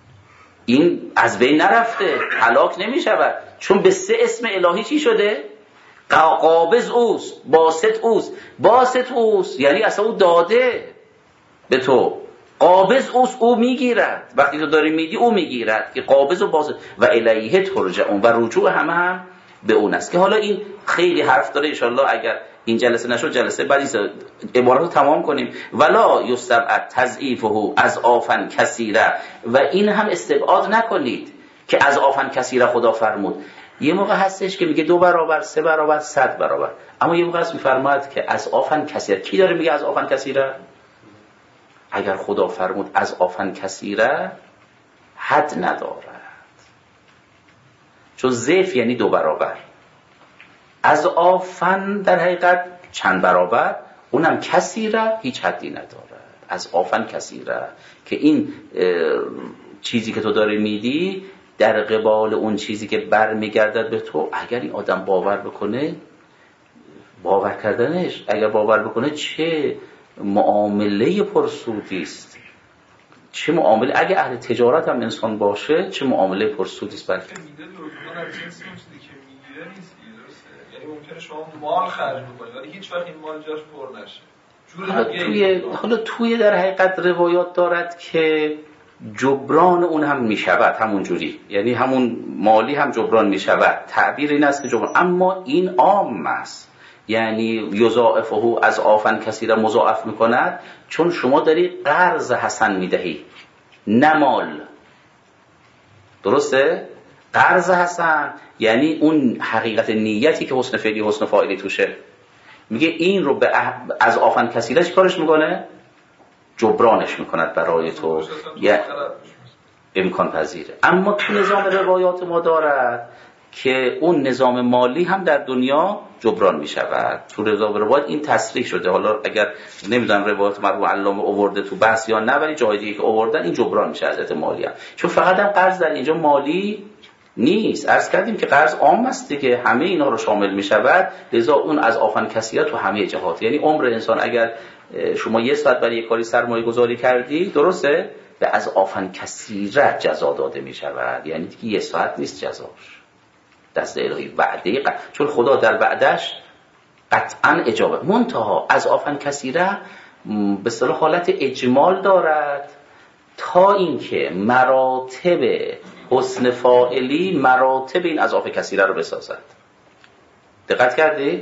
این از بین نرفته، هلاک نمی شود، چون به سه اسم الهی چی شده؟ قابض اوست، باسط اوست. باسط اوست یعنی اصلا او داده به تو، قابض اوست او میگیرد، وقتی تو داری میدی او میگیرد، که قابض و باسط و الیه ترجعون، و رجوع همه هم به اون است. که حالا این خیلی حرف داره، ان شاء الله اگر این جلسه نشد جلسه بعدی عبارات رو تمام کنیم. ولا یستبعد تضعیفه اضعافا کثیره، و این هم استبعاد نکنید که اضعافا کثیره خدا فرمود. یه موقع هستش که میگه دو برابر، سه برابر، صد برابر، اما یه موقع هست میفرماید که اضعافا کثیره. کی داره میگه اضعافا کثیره؟ اگر خدا فرمود اضعافا کثیره، حد ندارد، چون ضعف یعنی دو برابر. اضعافا در حقیقت چند برابر، اونم کثیره هیچ حدی ندارد. اضعافا کثیره که این چیزی که تو داری میدی در قبال اون چیزی که برمیگردد به تو، اگر این آدم باور بکنه، باور کردنش اگر باور بکنه چه معامله پرسودی است، چه معامله، اگه اهل تجارت هم انسان باشه چه معامله پرسودی است. بلکه میده درست از جنس اون چیزی که میگیره نیست، درسته؟ یعنی ممکنه شما مال خرج بکنید ولی هیچ وقت این مال جاش پر نشه. حالا توی حالا توی در حقیقت روایات دارد که جبران اون هم می شود همون جوری، یعنی همون مالی هم جبران می شود. تعبیر این است که جبران، اما این عام است، یعنی یضاعفه از آفن کسی را مضاعف می کند، چون شما داری قرض حسن می دهی نه مال. درسته؟ قرض حسن یعنی اون حقیقت نیتی که حسن فعلی حسن فاعلی توشه. میگه این رو به از آفن کسی را چی کارش میکنه؟ جبرانش میکند برای تو، یه امکان پذیره. اما تو نظام روایات ما دارد که اون نظام مالی هم در دنیا جبران میشود. تو نظام روایات این تصریح شده، حالا اگر نمیدونم روایات مرحوم علامه آورده تو بحث یا نه، ولی جای دیگه که آوردن این جبران میشه حضرت مالی هم. چون فقط هم قرض در اینجا مالی نیست، عرض کردیم که قرض عام است که همه اینا رو شامل میشود. لذا اون از آفن کثیره تو همه جهات، یعنی عمر انسان اگر شما یه ساعت برای یک کاری سرمایه گذاری کردی، درسته؟ به از آفن کثیره جزا داده می شود، یعنی دیگه یه ساعت نیست جزاش، دست الهی وعده ق... چون خدا در وعدش قطعا اجابه. منتها از آفن کثیره به اصطلاح حالت اجمال دارد تا اینکه مراتب حسن فاعلی مراتب این اضعاف کثیره رو بسازد. دقت کردید؟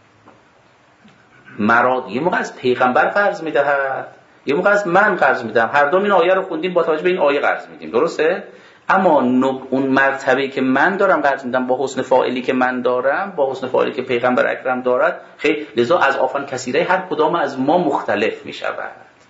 مراد یه موقع از پیغمبر قرض میدهد، یه موقع از من قرض میدم. هر دو این آیه رو خوندیم، با توجه به این آیه قرض میدیم، درسته؟ اما اون مرتبه که من دارم قرض میدم با حسن فاعلی که من دارم، با حسن فاعلی که پیغمبر اکرم دارد، خیلی لذا از آفن کثیره هر کدام از ما مختلف میشود.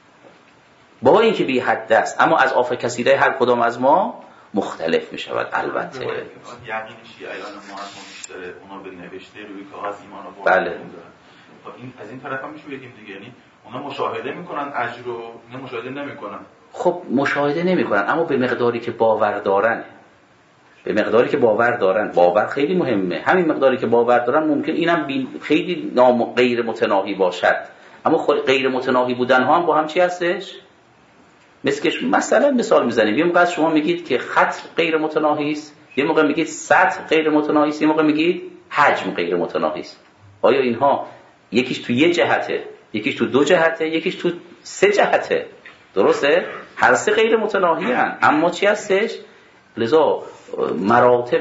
با اینکه بی حد است اما از آفن کثیره هر کدام از ما مختلف میشود. البته یقین شیعیان ما هم بیشتره، اونا به نوشته روی کاغذ ایمان رو بله. خب این از این طرف هم میشه بگیم دیگه، یعنی اونا مشاهده میکنن اجر رو، نه مشاهده نمیکنن. خب مشاهده نمیکنن اما به مقداری که باور دارن، به مقداری که باور دارن. باور خیلی مهمه. همین مقداری که باور دارن ممکن اینم خیلی نام غیر متناهی باشد، اما غیر متناهی بودن ها هم با هم چی هستش؟ مثل که مثلا مثال میزنیم، یه موقع شما میگید که خط غیر متناهی است، یه موقع میگید سطح غیر متناهی است، یه موقع میگید حجم غیر متناهی است. آیا اینها یکیش تو یه جهته، یکیش تو دو جهته، یکیش تو سه جهته؟ درسته؟ هر سه غیر متناهی هستند، اما چی هستش؟ لذا مراتب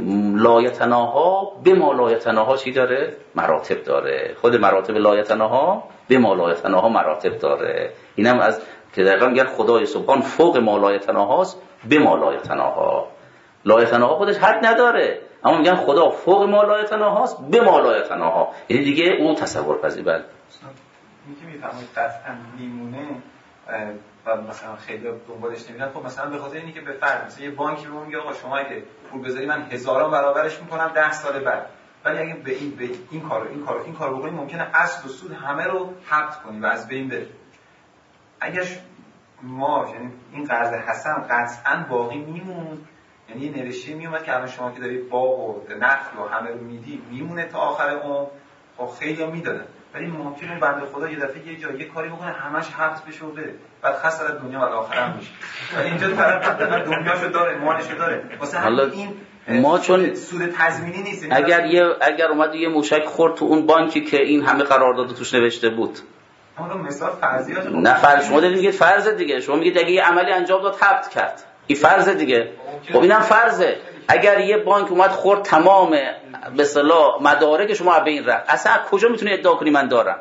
لایتناها به ما لایتناها چی داره؟ مراتب داره. خود مراتب لایتناها به ما لایتناها مراتب داره. اینم از که دقیقا میگن خدای سبحان فوق ما لایتناهاست به ما لایتناها. لایتناها خودش حد نداره، اما میگن خدا فوق ما لایتناهاست به ما لایتناها، یعنی دیگه اون تصور پذیر. بله میگه میفهمید قطعا میمونه و مثلا خیلی دنبالش نمیرن. خب مثلا به خاطر اینکه به فرض مثلا یه بانکی به ما میگه آقا شما اگه پول بذاری من هزاران برابرش میکنم ده سال بعد، ولی اگه به این به این کارو این کارو این کارو بکنی ممکنه اصل و سود همه رو حذف کنی و از بین بره. اگر ما یعنی این قرض حسن قطعا باقی میمون، یعنی یه نوشته میومد که الان شما که دارید باغ و نخل و همه رو میدی میمونه تا آخر عمر. خب خیلی‌ها میدادن، ولی ممکنه اون بنده خدا یه دفعه یه جایی یه کاری بکنه همش حبس بشه و بره، بعد خسر دنیا و آخرت هم میشه. ولی اینجا طرف دنیاشو داره، مالشو داره. واسه همین این ما چون سود تضمینی نیست. اگر یه اگر اومد یه موشک خورد تو اون بانکی که این همه قرارداد توش نوشته بود، اما مثال فرضی هست. نه فرض شما دارید میگید فرض دیگه، شما میگید اگه یه عملی انجام داد ثبت کرد، این فرض دیگه. خب اینم فرضه. اگر یه بانک اومد خورد تمام به اصطلاح مدارک شما از بین رفت، اصلا کجا میتونی ادعا کنی من دارم؟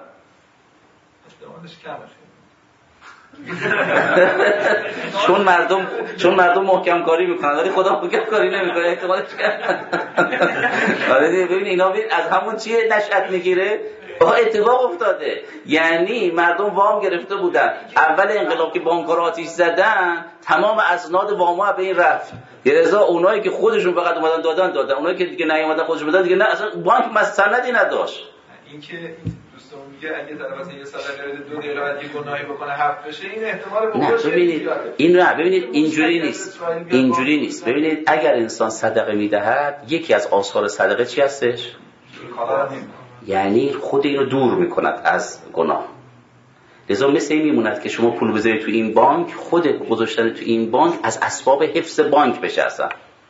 چون مردم چون مردم محکم کاری میکنن ولی خدا محکم کاری نمیکنه. احتمالش آره ببین اینا از همون چیه نشأت میگیره. با اتفاق افتاده، یعنی مردم وام گرفته بودن، اول انقلاب که بانک‌ها رو آتش زدن تمام اسناد وام‌ها به این رفت. لذا اونایی که خودشون فقط اومدن دادن دادن، اونایی که دیگه نیومدن خودشون بدن دیگه نه، اصلا بانک مستندی نداشت. این که این دوستمون میگه اگه طرف مثلا یه صدقه بده دو دقیقه بعد یه گناهی بکنه حق بشه، این احتمال نه ببینید این نه ببینید اینجوری نیست، اینجوری نیست. ببینید اگر انسان صدقه میدهد یکی از آثار صدقه چی هستش؟ یعنی خود اینو دور میکند از گناه. لذا مثل این میموند که شما پول بذارید تو این بانک، خود گذاشتن تو این بانک از اسباب حفظ بانک بشه اصلا.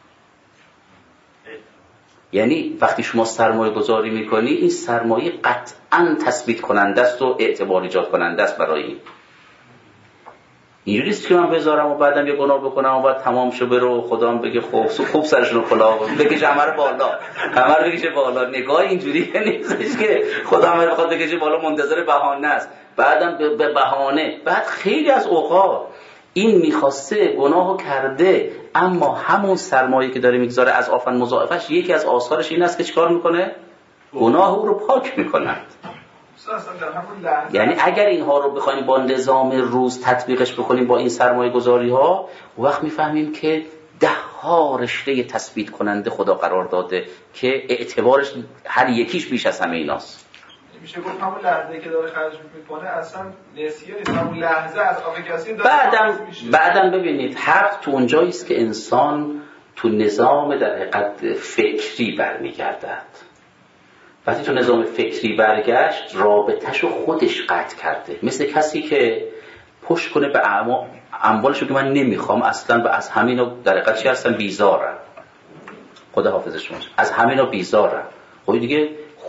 یعنی وقتی شما سرمایه گذاری میکنی این سرمایه قطعا تثبیت کننده است و اعتبار ایجاد کننده است برای این. اینجوری نیست که من بذارم و بعدم یه گناه بکنم و بعد تمام شه برو خدا هم بگه خب خوب سرشون کلا بکشه همه رو بالا، همه رو بکشه بالا. نگاه اینجوری نیستش که خدا همه رو بخواد بکشه بالا، منتظر بهانه است. بعدم به بهانه بعد خیلی از اوقات این میخواسته گناهو کرده، اما همون سرمایه که داره میگذاره از آفن مضاعفش یکی از آثارش این است که چیکار میکنه؟ گناه او رو پاک میکنند. یعنی اگر اینها رو بخوایم با نظام روز تطبیقش بکنیم با این سرمایه گذاری ها، وقت میفهمیم که ده ها رشته تثبیت کننده خدا قرار داده که اعتبارش هر یکیش بیش از همه ایناست. میشه گفت همون لحظه که داره خرج میکنه اصلا نسیه نیست، همون لحظه از آب کسی داره. بعدم بعدم ببینید حق تو اونجایی است که انسان تو نظام در حقیقت فکری برمیگردد. وقتی تو نظام فکری برگشت رابطه‌شو خودش قطع کرده، مثل کسی که پشت کنه به اموالشو که من نمیخوام اصلا، از همینا در حقیقت چی هستن؟ بیزارم. خدا حافظش باشه، از همینا بیزارم. خب دیگه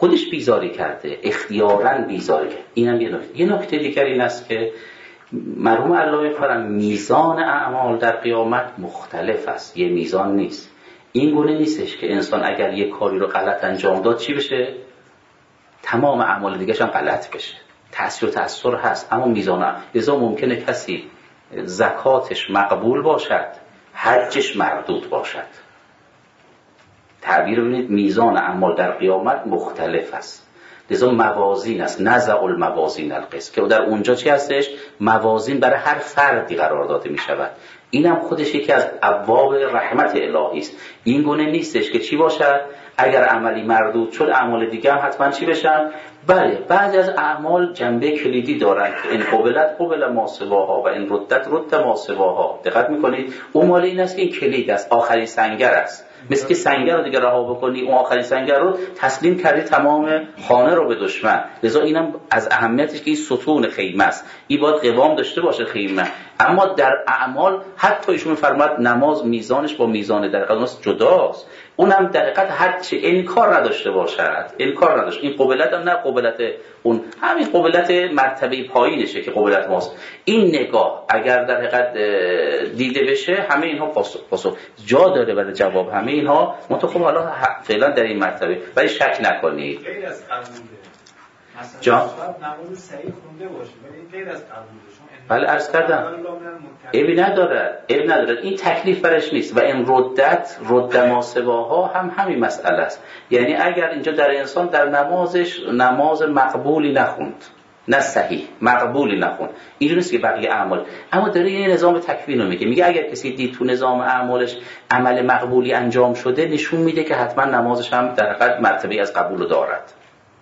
خودش بیزاری کرده، اختیاراً بیزاری کرده. اینم یه نکته. یه نکته دیگر این است که مرحوم علامه فرم میزان اعمال در قیامت مختلف است، یه میزان نیست. این گونه نیستش که انسان اگر یه کاری رو غلط انجام داد چی بشه؟ تمام اعمال دیگه‌ش هم غلط بشه. تأثیر و تأثیر هست، اما میزان لذا ممکنه کسی زکاتش مقبول باشد، حجش مردود باشد. تعبیر ببینید میزان اعمال در قیامت مختلف است. لذا موازین است، نزع الموازین القسط، که در اونجا چی هستش؟ موازین برای هر فردی قرار داده می شود. اینم خودش یکی از ابواب رحمت الهی است. این گونه نیستش که چی باشد اگر عملی مردود شد اعمال دیگه هم حتما چی بشن؟ بله، بعضی از اعمال جنبه کلیدی دارند که این قبلت قبل ما سواها و این ردت رد ما سواها. دقت میکنید؟ اون مال این است که این کلید است، آخرین سنگر است. مثل که سنگر رو دیگه رها بکنی، اون آخرین سنگر رو تسلیم کردی تمام خانه رو به دشمن. لذا اینم از اهمیتش که این ستون خیمه است، این باید قوام داشته باشه خیمه. اما در اعمال حتی ایشون فرمود نماز میزانش با میزان در قیامت جداست، اونم در حقیقت هر چه انکار نداشته باشد، انکار نداشت. این قبلت هم نه قبلت اون، همین قبلت مرتبه پایینشه که قبلت ماست. این نگاه اگر در حقیقت دیده بشه همه اینها پاسخ پاسخ جا داره برای جواب همه اینها. منتها حالا فعلا در این مرتبه ولی شک نکنید غیر از قبوله. مثلا جا نماز صحیح خونده باشه ولی غیر از قبوله. بله عرض کردم عیبی نداره، عیب نداره، این تکلیف برش نیست. و این ردت رد ما سواها هم همین مسئله است. یعنی اگر اینجا در انسان در نمازش نماز مقبولی نخوند، نه صحیح مقبولی نخوند، اینجوری نیست که بقیه اعمال، اما داره یه نظام تکوین رو میگه. میگه اگر کسی دید تو نظام اعمالش عمل مقبولی انجام شده نشون میده که حتما نمازش هم در حقیقت مرتبه از قبول دارد.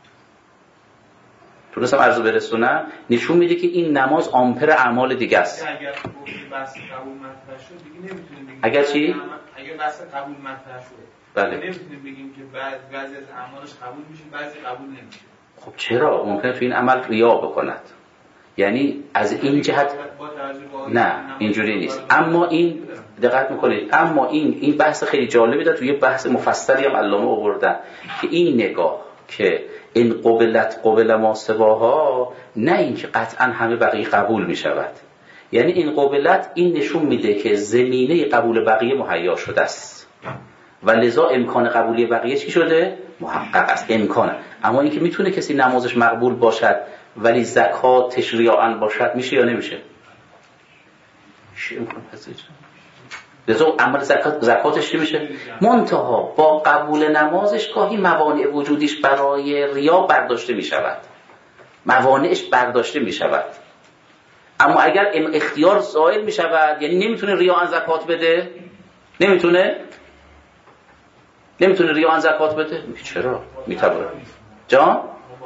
تونستم عرض برسونم؟ نشون میده که این نماز آمپر اعمال دیگه است. اگر بحث قبول مطرح شد دیگه نمیتونیم بگیم اگر چی؟ اگر بحث قبول مطرح شد بله نمیتونیم بگیم که بعضی از اعمالش قبول میشه بعضی قبول نمیشه. خب چرا؟ ممکنه تو این عمل ریا بکند، یعنی از این جهت نه اینجوری نیست. اما این دقت میکنید، اما این این بحث خیلی جالبی داره، تو یه بحث مفصلی هم علامه آوردن که این نگاه که این قبلت قبل ما سواها، نه این که قطعا همه بقیه قبول می شود. یعنی این قبلت این نشون میده که زمینه قبول بقیه مهیا شده است و لذا امکان قبولی بقیه چی شده؟ محقق است، امکانه. اما این که میتونه کسی نمازش مقبول باشد ولی زکاتش ریاء باشد، میشه یا نمیشه؟ میشه، امکان پذیر. لذا عمل زکات زکاتش چی میشه؟ منتها با قبول نمازش گاهی موانع وجودیش برای ریا برداشته میشود، موانعش برداشته میشود. اما اگر اختیار زائل میشود، یعنی نمیتونه ریا ان زکات بده، نمیتونه نمیتونه ریا ان زکات بده. چرا؟ میتونه. جان؟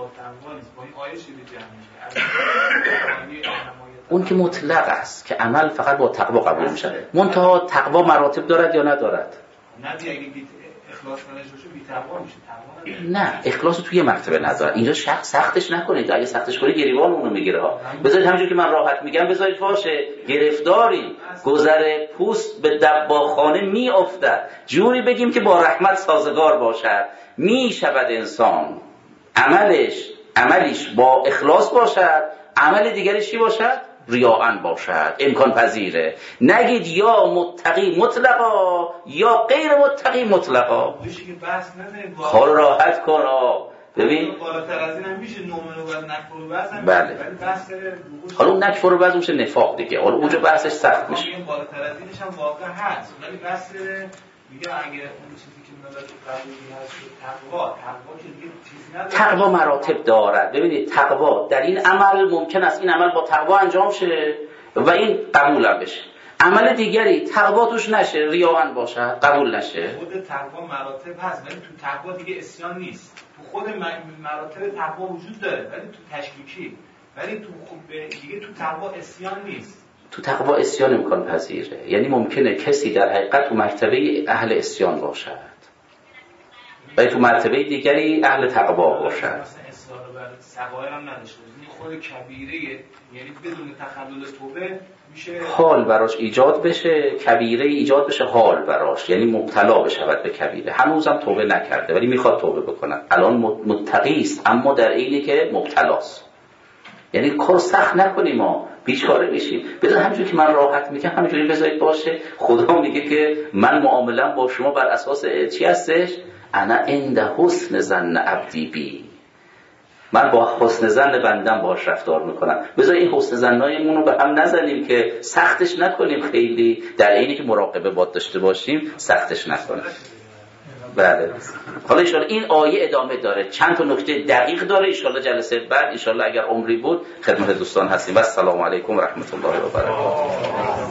اون که مطلق است که عمل فقط با تقوا قبول میشه. منتها تقوا مراتب دارد یا ندارد؟ نه دیگه اخلاص نشه بی تقوا میشه. نه، اخلاص توی مرتبه نداره. اینجا شخص سختش نکنید. اگه سختش کنید گریبان اونو میگیره ها. بذارید همونجوری که من راحت میگم بذارید باشه. گرفتاری گذر پوست به دباخانه میافتد. جوری بگیم که با رحمت سازگار باشد. میشود انسان عملش عملیش با اخلاص باشد، عمل دیگرش چی باشد؟ ریاء باشد، امکان پذیره. نگید یا متقی مطلقا یا غیر متقی مطلقا. خال راحت کن. ببین بالاتر از این هم میشه نومن و نکفر و بعض هم بله. حالا اون نکفر و بعض میشه نفاق دیگه. حالا اونجا بحثش سخت میشه. بالاتر از اینش هم واقع هست، ولی بحث میگه اگه اون چیزی که نداره قبولی هست تقوا، تقوا که دیگه چیزی نداره. تقوا مراتب دارد. ببینید تقوا در این عمل ممکن است این عمل با تقوا انجام شه و این قبول هم بشه. عمل دیگری تقوا توش نشه، ریاء باشه، قبول نشه. خود تقوا مراتب هست ولی تو تقوا دیگه عصیان نیست. تو خود مراتب تقوا وجود داره ولی تو تشکیکی، ولی تو خود دیگه تو تقوا عصیان نیست. تو تقوا عصیان امکان پذیره. یعنی ممکنه کسی در حقیقت تو مرتبه اهل عصیان باشد ولی تو مرتبه دیگری اهل تقوا باشد. اصرار بر صغائر هم نداشته باشه. این خود کبیره، یعنی بدون تخلل توبه میشه حال براش ایجاد بشه، کبیره ایجاد بشه حال براش، یعنی مبتلا بشود به کبیره. هنوزم توبه نکرده ولی میخواد توبه بکنه، الان متقی است اما در عینی که مبتلاست. یعنی کار سخت نکنیم، ما بیچاره بشیم، بذار همونجوری که من راحت میگم همونجوری بذارید باشه. خدا میگه که من معامله‌ام با شما بر اساس چی هستش؟ انا عند حسن ظن عبدی بی، من با حسن ظن بندم باهاش رفتار میکنم. بذار این حسن ظنایمون رو به هم نزنیم که سختش نکنیم، خیلی در عینی که مراقبه باید داشته باشیم سختش نکنیم. بله. حالا ان این آیه ادامه داره، چند تا نکته دقیق داره، ان جلسه بعد ان اگر عمری بود خدمت دوستان هستیم. و السلام علیکم و رحمت الله و برکاته.